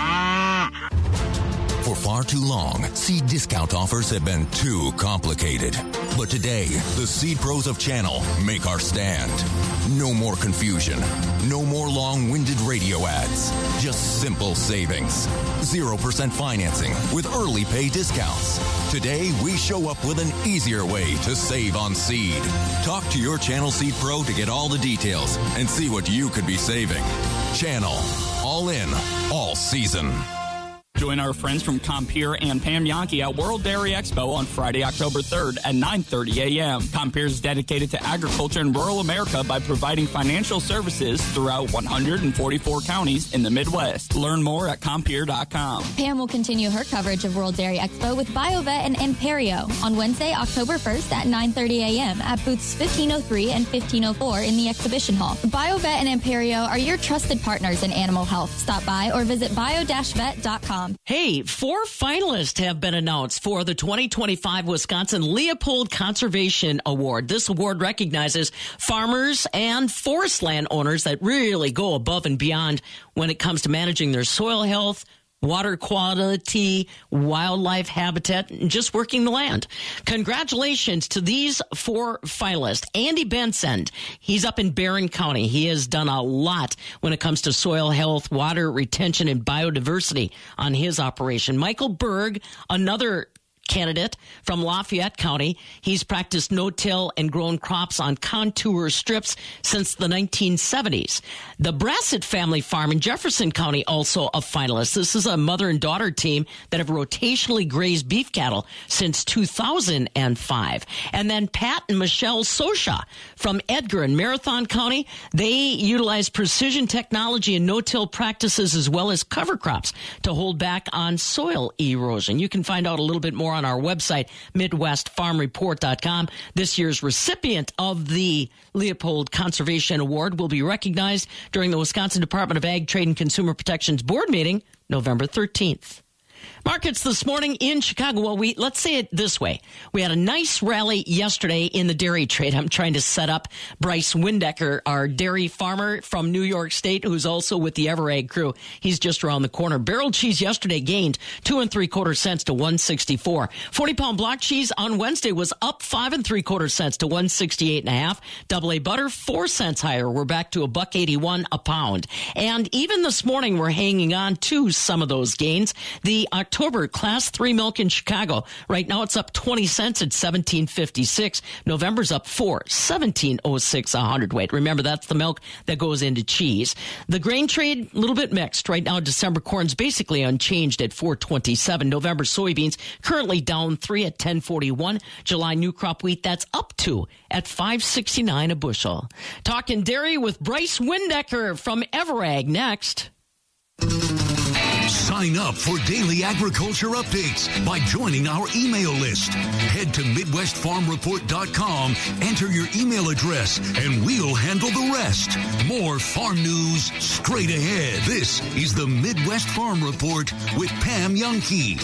For far too long, seed discount offers have been too complicated. But today, the Seed Pros of Channel make our stand. No more confusion. No more long-winded radio ads. Just simple savings. zero percent financing with early pay discounts. Today, we show up with an easier way to save on seed. Talk to your Channel Seed Pro to get all the details and see what you could be saving. Channel. All in. All season. Join our friends from Compeer and Pam Yankee at World Dairy Expo on Friday, October third at nine thirty a.m. Compeer is dedicated to agriculture in rural America by providing financial services throughout one hundred forty-four counties in the Midwest. Learn more at compeer dot com. Pam will continue her coverage of World Dairy Expo with BioVet and Imperio on Wednesday, October first at nine thirty a.m. at booths fifteen oh three and fifteen oh four in the exhibition hall. BioVet and Imperio are your trusted partners in animal health. Stop by or visit bio dash vet dot com. Hey, four finalists have been announced for the twenty twenty-five Wisconsin Leopold Conservation Award. This award recognizes farmers and forest land owners that really go above and beyond when it comes to managing their soil health, water quality, wildlife habitat, and just working the land. Congratulations to these four finalists. Andy Benson, he's up in Barron County. He has done a lot when it comes to soil health, water retention, and biodiversity on his operation. Michael Berg, another candidate from Lafayette County. He's practiced no-till and grown crops on contour strips since the nineteen seventies. The Brassett family farm in Jefferson County, also a finalist. This is a mother and daughter team that have rotationally grazed beef cattle since two thousand five. And then Pat and Michelle Sosha from Edgar in Marathon County. They utilize precision technology and no-till practices as well as cover crops to hold back on soil erosion. You can find out a little bit more more on our website, midwest farm report dot com. This year's recipient of the Leopold Conservation Award will be recognized during the Wisconsin Department of Ag, Trade, and Consumer Protection's board meeting November thirteenth. Markets this morning in Chicago. Well, we let's say it this way. We had a nice rally yesterday in the dairy trade. I'm trying to set up Bryce Windecker, our dairy farmer from New York State, who's also with the Everag crew. He's just around the corner. Barrel cheese yesterday gained two and three quarter cents to one sixty-four. forty pound block cheese on Wednesday was up five and three quarter cents to one sixty-eight and a half. Double A butter, four cents higher. We're back to a buck eighty-one a pound. And even this morning, we're hanging on to some of those gains. The October class three milk in Chicago. Right now it's up twenty cents at seventeen fifty-six. November's up four, seventeen oh six a hundredweight. Remember, that's the milk that goes into cheese. The grain trade, a little bit mixed. Right now, December corn's basically unchanged at four twenty-seven. November soybeans currently down three at ten forty-one. July new crop wheat, that's up two at five sixty-nine a bushel. Talking dairy with Bryce Windecker from Everag next. Sign up for daily agriculture updates by joining our email list. Head to midwest farm report dot com, enter your email address, and we'll handle the rest. More farm news straight ahead. This is the Midwest Farm Report with Pam Youngkey.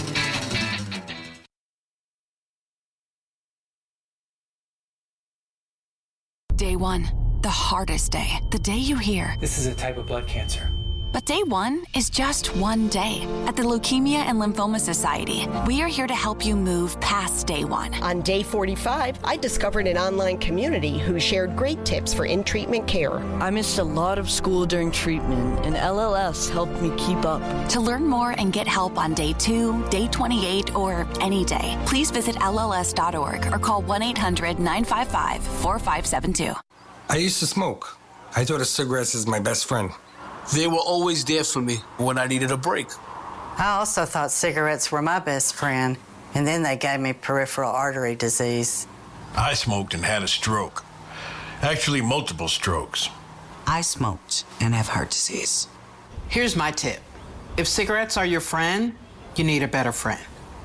Day one, the hardest day. The day you hear, "This is a type of blood cancer." But day one is just one day. At the Leukemia and Lymphoma Society, we are here to help you move past day one. On day forty-five, I discovered an online community who shared great tips for in-treatment care. I missed a lot of school during treatment, and L L S helped me keep up. To learn more and get help on day two, day twenty-eight, or any day, please visit L L S dot org or call one eight hundred nine five five four five seven two. I used to smoke. I thought of cigarettes as my best friend. They were always there for me when I needed a break. I also thought cigarettes were my best friend, and then they gave me peripheral artery disease. I smoked and had a stroke. Actually, multiple strokes. I smoked and have heart disease. Here's my tip. If cigarettes are your friend, you need a better friend.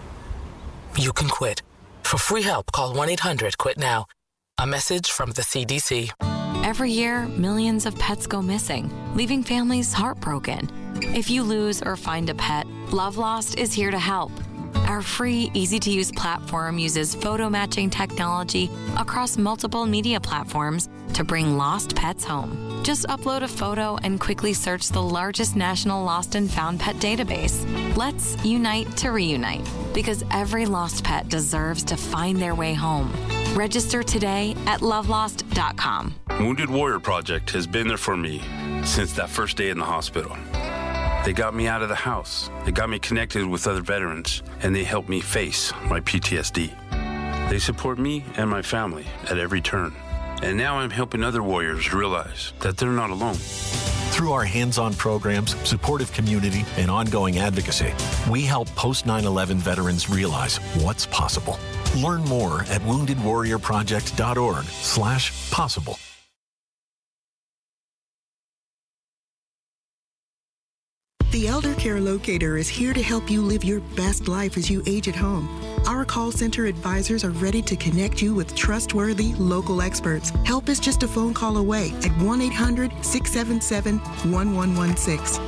You can quit. For free help, call one eight hundred quit now. A message from the C D C. Every year, millions of pets go missing, leaving families heartbroken. If you lose or find a pet, Love Lost is here to help. Our free, easy-to-use platform uses photo matching technology across multiple media platforms to bring lost pets home. Just upload a photo and quickly search the largest national lost and found pet database. Let's unite to reunite, because every lost pet deserves to find their way home. Register today at love lost dot com. Wounded Warrior Project has been there for me since that first day in the hospital. They got me out of the house. They got me connected with other veterans, and they helped me face my P T S D. They support me and my family at every turn. And now I'm helping other warriors realize that they're not alone. Through our hands-on programs, supportive community, and ongoing advocacy, we help post nine eleven veterans realize what's possible. Learn more at wounded warrior project dot org slash possible. The Elder Care Locator is here to help you live your best life as you age at home. Our call center advisors are ready to connect you with trustworthy local experts. Help is just a phone call away at one eight hundred six seven seven one one one six.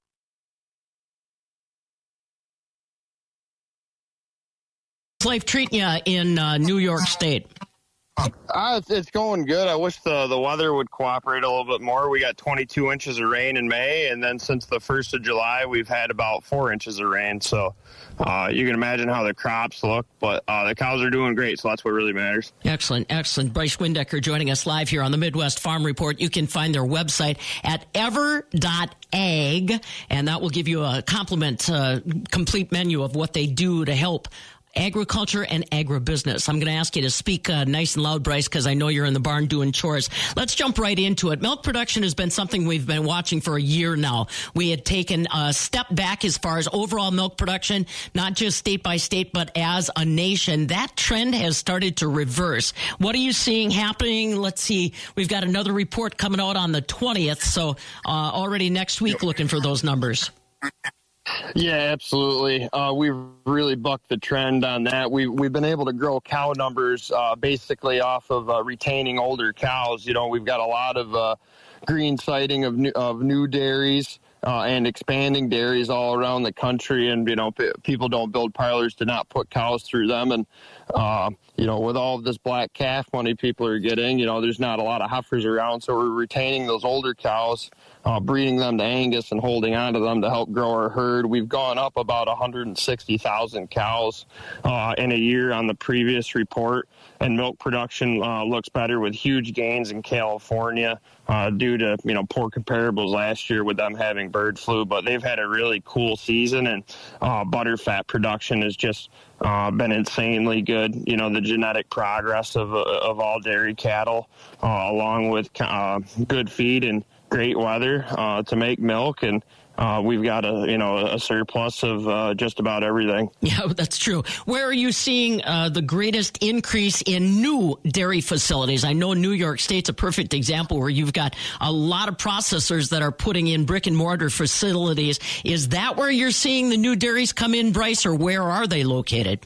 Life treating you in uh, New York State? Uh, it's, it's going good. I wish the, the weather would cooperate a little bit more. We got twenty-two inches of rain in May, and then since the first of July, we've had about four inches of rain. So uh, you can imagine how the crops look, but uh, the cows are doing great, so that's what really matters. Excellent, excellent. Bryce Windecker joining us live here on the Midwest Farm Report. You can find their website at ever dot ag, and that will give you a compliment, uh, complete menu of what they do to help agriculture and agribusiness. I'm going to ask you to speak uh, nice and loud, Bryce, because I know you're in the barn doing chores. Let's jump right into it. Milk production has been something we've been watching for a year now. We had taken a step back as far as overall milk production, not just state by state, but as a nation. That trend has started to reverse. What are you seeing happening? Let's see. We've got another report coming out on the twentieth, so uh, already next week looking for those numbers. Yeah, absolutely. Uh, we've really bucked the trend on that. We've, we've been able to grow cow numbers uh, basically off of uh, retaining older cows. You know, we've got a lot of uh, green sighting of new, of new dairies uh, and expanding dairies all around the country. And, you know, p- people don't build parlors to not put cows through them. And, uh, you know, with all of this black calf money people are getting, you know, there's not a lot of heifers around. So we're retaining those older cows, uh, breeding them to Angus and holding on to them to help grow our herd. We've gone up about one hundred sixty thousand cows uh, in a year on the previous report. And milk production uh, looks better with huge gains in California uh, due to, you know, poor comparables last year with them having bird flu. But they've had a really cool season, and uh, butterfat production has just uh, been insanely good. You know, the genetic progress of, uh, of all dairy cattle, uh, along with uh, good feed and great weather uh, to make milk. And Uh, we've got a, you know, a surplus of uh, just about everything. Yeah, that's true. Where are you seeing uh, the greatest increase in new dairy facilities? I know New York State's a perfect example where you've got a lot of processors that are putting in brick and mortar facilities. Is that where you're seeing the new dairies come in, Bryce, or where are they located?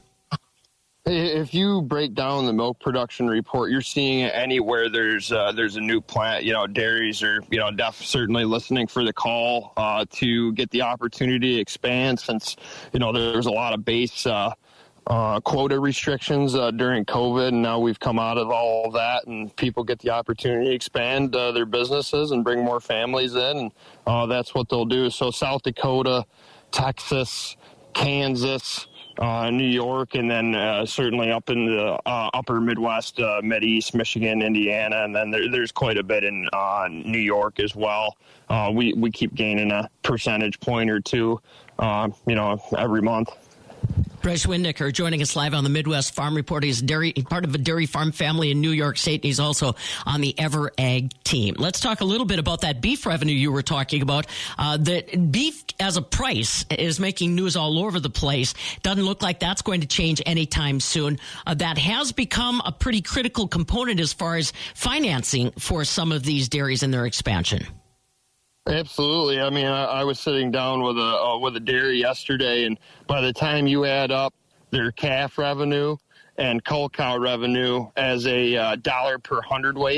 If you break down the milk production report, you're seeing it anywhere there's uh, there's a new plant. You know, dairies are, you know, def- certainly listening for the call uh, to get the opportunity to expand, since, you know, there's a lot of base uh, uh, quota restrictions uh, during COVID, and now we've come out of all of that, and people get the opportunity to expand uh, their businesses and bring more families in, and uh, that's what they'll do. So South Dakota, Texas, Kansas, Uh, New York, and then uh, certainly up in the uh, upper Midwest, uh, Mid-East, Michigan, Indiana, and then there, there's quite a bit in uh, New York as well. Uh, we, we keep gaining a percentage point or two, uh, you know, every month. Bryce Windicker joining us live on the Midwest Farm Report. He's dairy, part of a dairy farm family in New York State. And he's also on the EverAg team. Let's talk a little bit about that beef revenue you were talking about. Uh, the beef as a price is making news all over the place. Doesn't look like that's going to change anytime soon. Uh, that has become a pretty critical component as far as financing for some of these dairies and their expansion. Absolutely. I mean, I, I was sitting down with a uh, with a dairy yesterday, and by the time you add up their calf revenue and cull cow revenue as a uh, dollar per hundredweight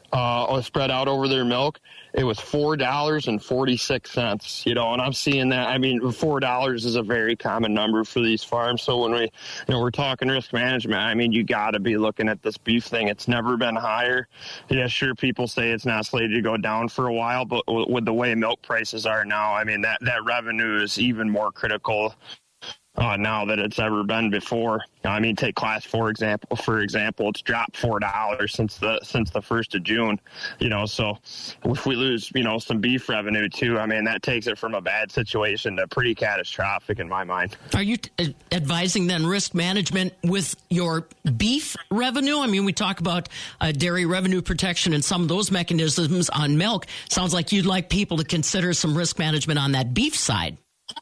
uh, spread out over their milk, it was four dollars and forty-six cents. You know, and I'm seeing that. I mean, four dollars is a very common number for these farms. So when we, you know, we're talking risk management, I mean, you got to be looking at this beef thing. It's never been higher. Yeah, sure, people say it's not slated to go down for a while, but with the way milk prices are now, I mean, that, that revenue is even more critical Uh, now that it's ever been before. I mean, take class four example. For example, it's dropped four dollars since the since the first of June. You know, so if we lose, you know, some beef revenue too, I mean, that takes it from a bad situation to pretty catastrophic in my mind. Are you t- advising then risk management with your beef revenue? I mean, we talk about uh, dairy revenue protection and some of those mechanisms on milk. Sounds like you'd like people to consider some risk management on that beef side.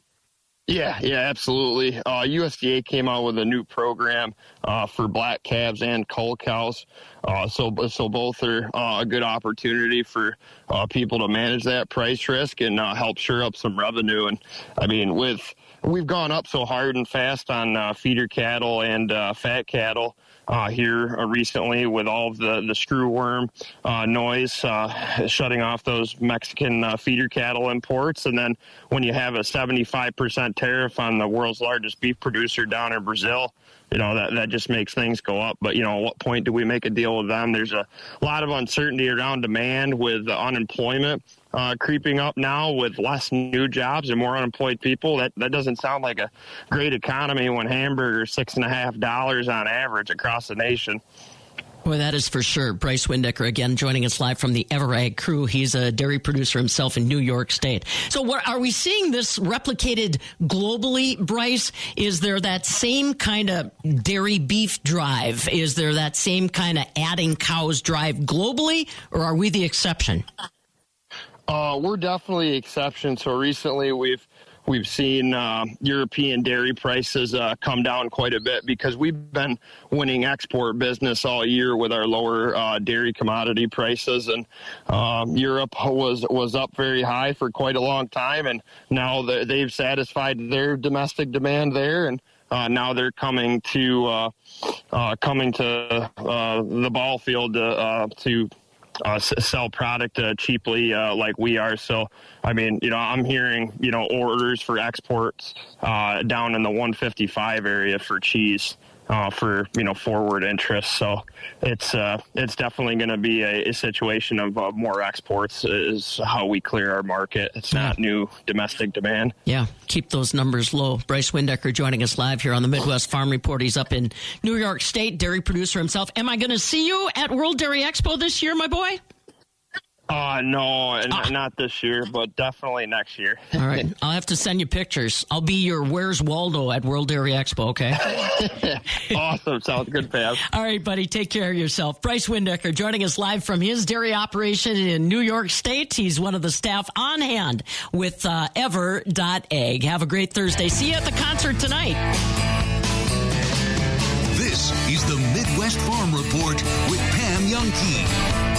Yeah, yeah, absolutely. Uh, U S D A came out with a new program uh, for black calves and cull cows. Uh, so, so both are uh, a good opportunity for uh, people to manage that price risk and uh, help shore up some revenue. And I mean, with we've gone up so hard and fast on uh, feeder cattle and uh, fat cattle uh, here uh, recently with all of the, the screwworm uh, noise uh, shutting off those Mexican uh, feeder cattle imports. And then when you have a seventy-five percent tariff on the world's largest beef producer down in Brazil, you know, that, that just makes things go up. But, you know, at what point do we make a deal with them? There's a lot of uncertainty around demand with the unemployment uh, creeping up now with less new jobs and more unemployed people. That that doesn't sound like a great economy when hamburgers six and a half dollars on average across the nation. Well, that is for sure. Bryce Windicker, again, joining us live from the EverAg crew. He's a dairy producer himself in New York State. So what, are we seeing this replicated globally, Bryce? Is there that same kind of dairy beef drive? Is there that same kind of adding cows drive globally, or are we the exception? Uh, we're definitely the exception. So recently we've we've seen uh, European dairy prices uh, come down quite a bit because we've been winning export business all year with our lower uh, dairy commodity prices. And um, Europe was was up very high for quite a long time, and now the, they've satisfied their domestic demand there, and uh, now they're coming to uh, uh, coming to uh, the ball field to, uh, to Uh, s- sell product uh, cheaply uh, like we are. So, I mean, you know, I'm hearing, you know, orders for exports uh, down in the one fifty-five area for cheese uh, for, you know, forward interest. So it's uh, it's definitely going to be a, a situation of uh, more exports is how we clear our market. It's not new domestic demand. Yeah, keep those numbers low. Bryce Windecker joining us live here on the Midwest Farm Report. He's up in New York State, dairy producer himself. Am I going to see you at World Dairy Expo this year, my boy? Uh, no, n- ah. not this year, but definitely next year. All right. I'll have to send you pictures. I'll be your Where's Waldo at World Dairy Expo, okay? Awesome. Sounds good, Pam. All right, buddy. Take care of yourself. Bryce Windecker joining us live from his dairy operation in New York State. He's one of the staff on hand with uh, ever dot egg. Have a great Thursday. See you at the concert tonight. This is the Midwest Farm Report with Pam Youngkey.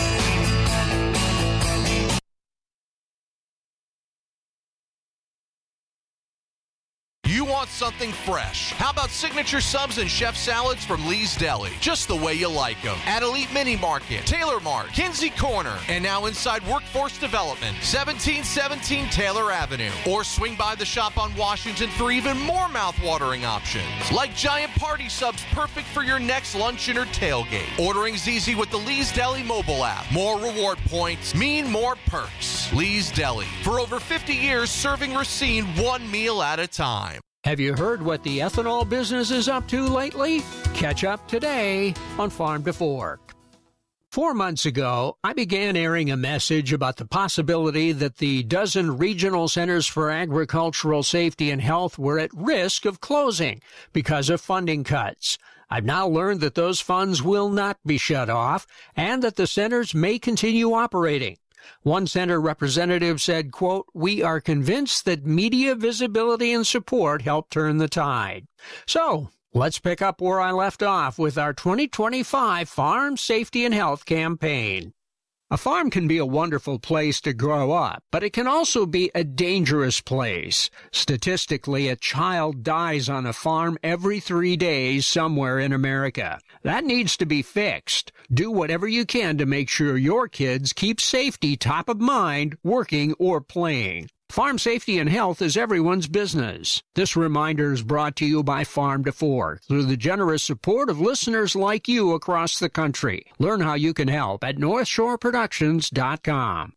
You want something fresh? How about signature subs and chef salads from Lee's Deli? Just the way you like them. At Elite Mini Market, Taylor Mart, Kinsey Corner, and now inside Workforce Development, seventeen seventeen Taylor Avenue. Or swing by the shop on Washington for even more mouth-watering options, like giant party subs perfect for your next luncheon or tailgate. Ordering's easy with the Lee's Deli mobile app. More reward points mean more perks. Lee's Deli, for over fifty years serving Racine one meal at a time. Have you heard what the ethanol business is up to lately? Catch up today on Farm to Fork. Four months ago, I began airing a message about the possibility that the dozen regional centers for agricultural safety and health were at risk of closing because of funding cuts. I've now learned that those funds will not be shut off and that the centers may continue operating. One center representative said, quote, "We are convinced that media visibility and support help turn the tide." So, let's pick up where I left off with our twenty twenty-five Farm Safety and Health campaign. A farm can be a wonderful place to grow up, but it can also be a dangerous place. Statistically, a child dies on a farm every three days somewhere in America. That needs to be fixed. Do whatever you can to make sure your kids keep safety top of mind, working or playing. Farm safety and health is everyone's business. This reminder is brought to you by Farm to Fork through the generous support of listeners like you across the country. Learn how you can help at north shore productions dot com.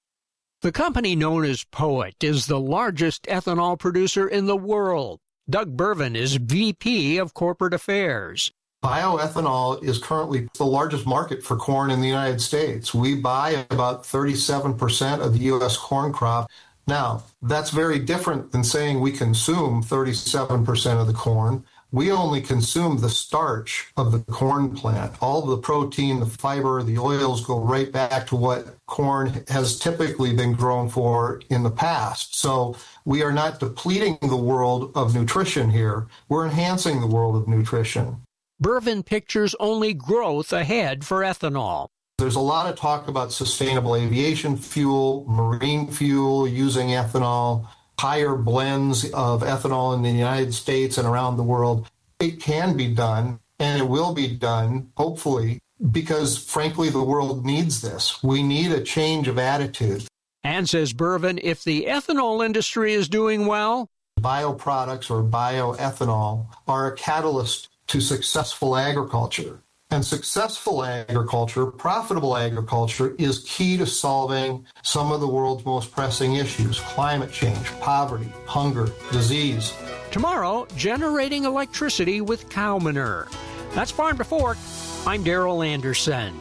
The company known as Poet is the largest ethanol producer in the world. Doug Bervin is V P of Corporate Affairs. Bioethanol is currently the largest market for corn in the United States. We buy about thirty-seven percent of the U S corn crop. Now, that's very different than saying we consume thirty-seven percent of the corn. We only consume the starch of the corn plant. All the protein, the fiber, the oils go right back to what corn has typically been grown for in the past. So we are not depleting the world of nutrition here. We're enhancing the world of nutrition. Bervin pictures only growth ahead for ethanol. There's a lot of talk about sustainable aviation fuel, marine fuel, using ethanol, higher blends of ethanol in the United States and around the world. It can be done, and it will be done, hopefully, because, frankly, the world needs this. We need a change of attitude. And says Bervin, if the ethanol industry is doing well, bioproducts or bioethanol are a catalyst to successful agriculture. And successful agriculture, profitable agriculture, is key to solving some of the world's most pressing issues: climate change, poverty, hunger, disease. Tomorrow, generating electricity with cow manure. That's Farm to Fork. I'm Daryl Anderson.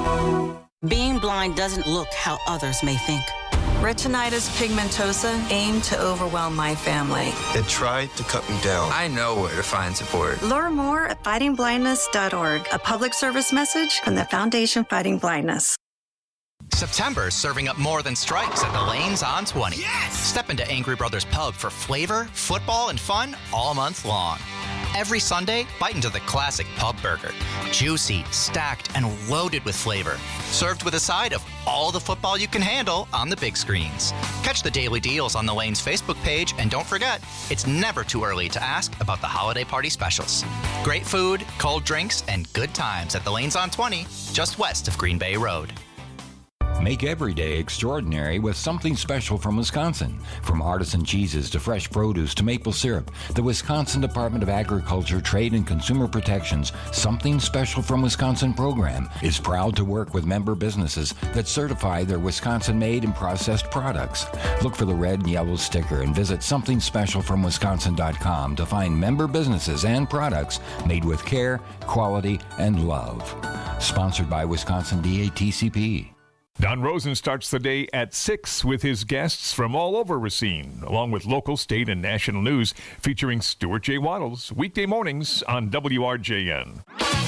Being blind doesn't look how others may think. Retinitis pigmentosa aimed to overwhelm my family. It tried to cut me down. I know where to find support. Learn more at fighting blindness dot org, a public service message from the Foundation Fighting Blindness. September is serving up more than strikes at the Lanes on twenty. Yes! Step into Angry Brothers Pub for flavor, football, and fun all month long. Every Sunday, bite into the classic pub burger. Juicy, stacked, and loaded with flavor. Served with a side of all the football you can handle on the big screens. Catch the daily deals on the Lanes Facebook page, and don't forget, it's never too early to ask about the holiday party specials. Great food, cold drinks, and good times at the Lanes on twenty, just west of Green Bay Road. Make every day extraordinary with something special from Wisconsin. From artisan cheeses to fresh produce to maple syrup, the Wisconsin Department of Agriculture, Trade, and Consumer Protection's Something Special from Wisconsin program is proud to work with member businesses that certify their Wisconsin-made and processed products. Look for the red and yellow sticker and visit something special from wisconsin dot com to find member businesses and products made with care, quality, and love. Sponsored by Wisconsin D A T C P. Don Rosen starts the day at six with his guests from all over Racine, along with local, state, and national news featuring Stuart J. Waddles, weekday mornings on W R J N.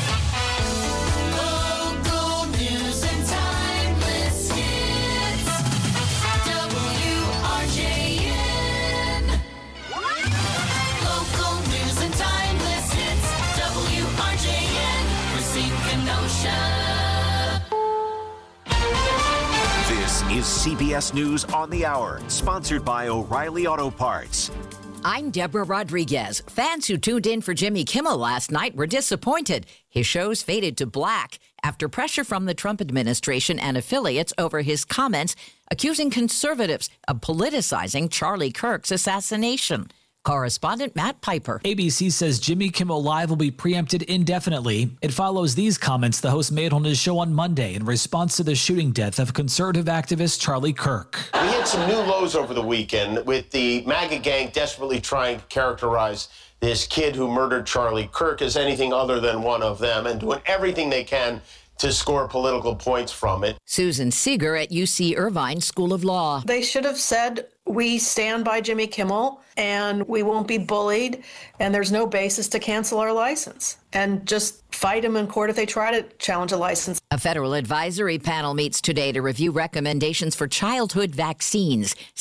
Local news and timeless hits. W R J N. Local news and timeless hits. W R J N. Racine, Kenosha. This is C B S News on the Hour, sponsored by O'Reilly Auto Parts. I'm Deborah Rodriguez. Fans who tuned in for Jimmy Kimmel last night were disappointed. His shows faded to black after pressure from the Trump administration and affiliates over his comments accusing conservatives of politicizing Charlie Kirk's assassination. Correspondent Matt Piper. A B C says Jimmy Kimmel Live will be preempted indefinitely. It follows these comments the host made on his show on Monday in response to the shooting death of conservative activist Charlie Kirk. We hit some new lows over the weekend with the MAGA gang desperately trying to characterize this kid who murdered Charlie Kirk as anything other than one of them and doing everything they can to score political points from it. Susan Seeger at U C Irvine School of Law. They should have said, we stand by Jimmy Kimmel and we won't be bullied and there's no basis to cancel our license, and just fight them in court if they try to challenge a license. A federal advisory panel meets today to review recommendations for childhood vaccines.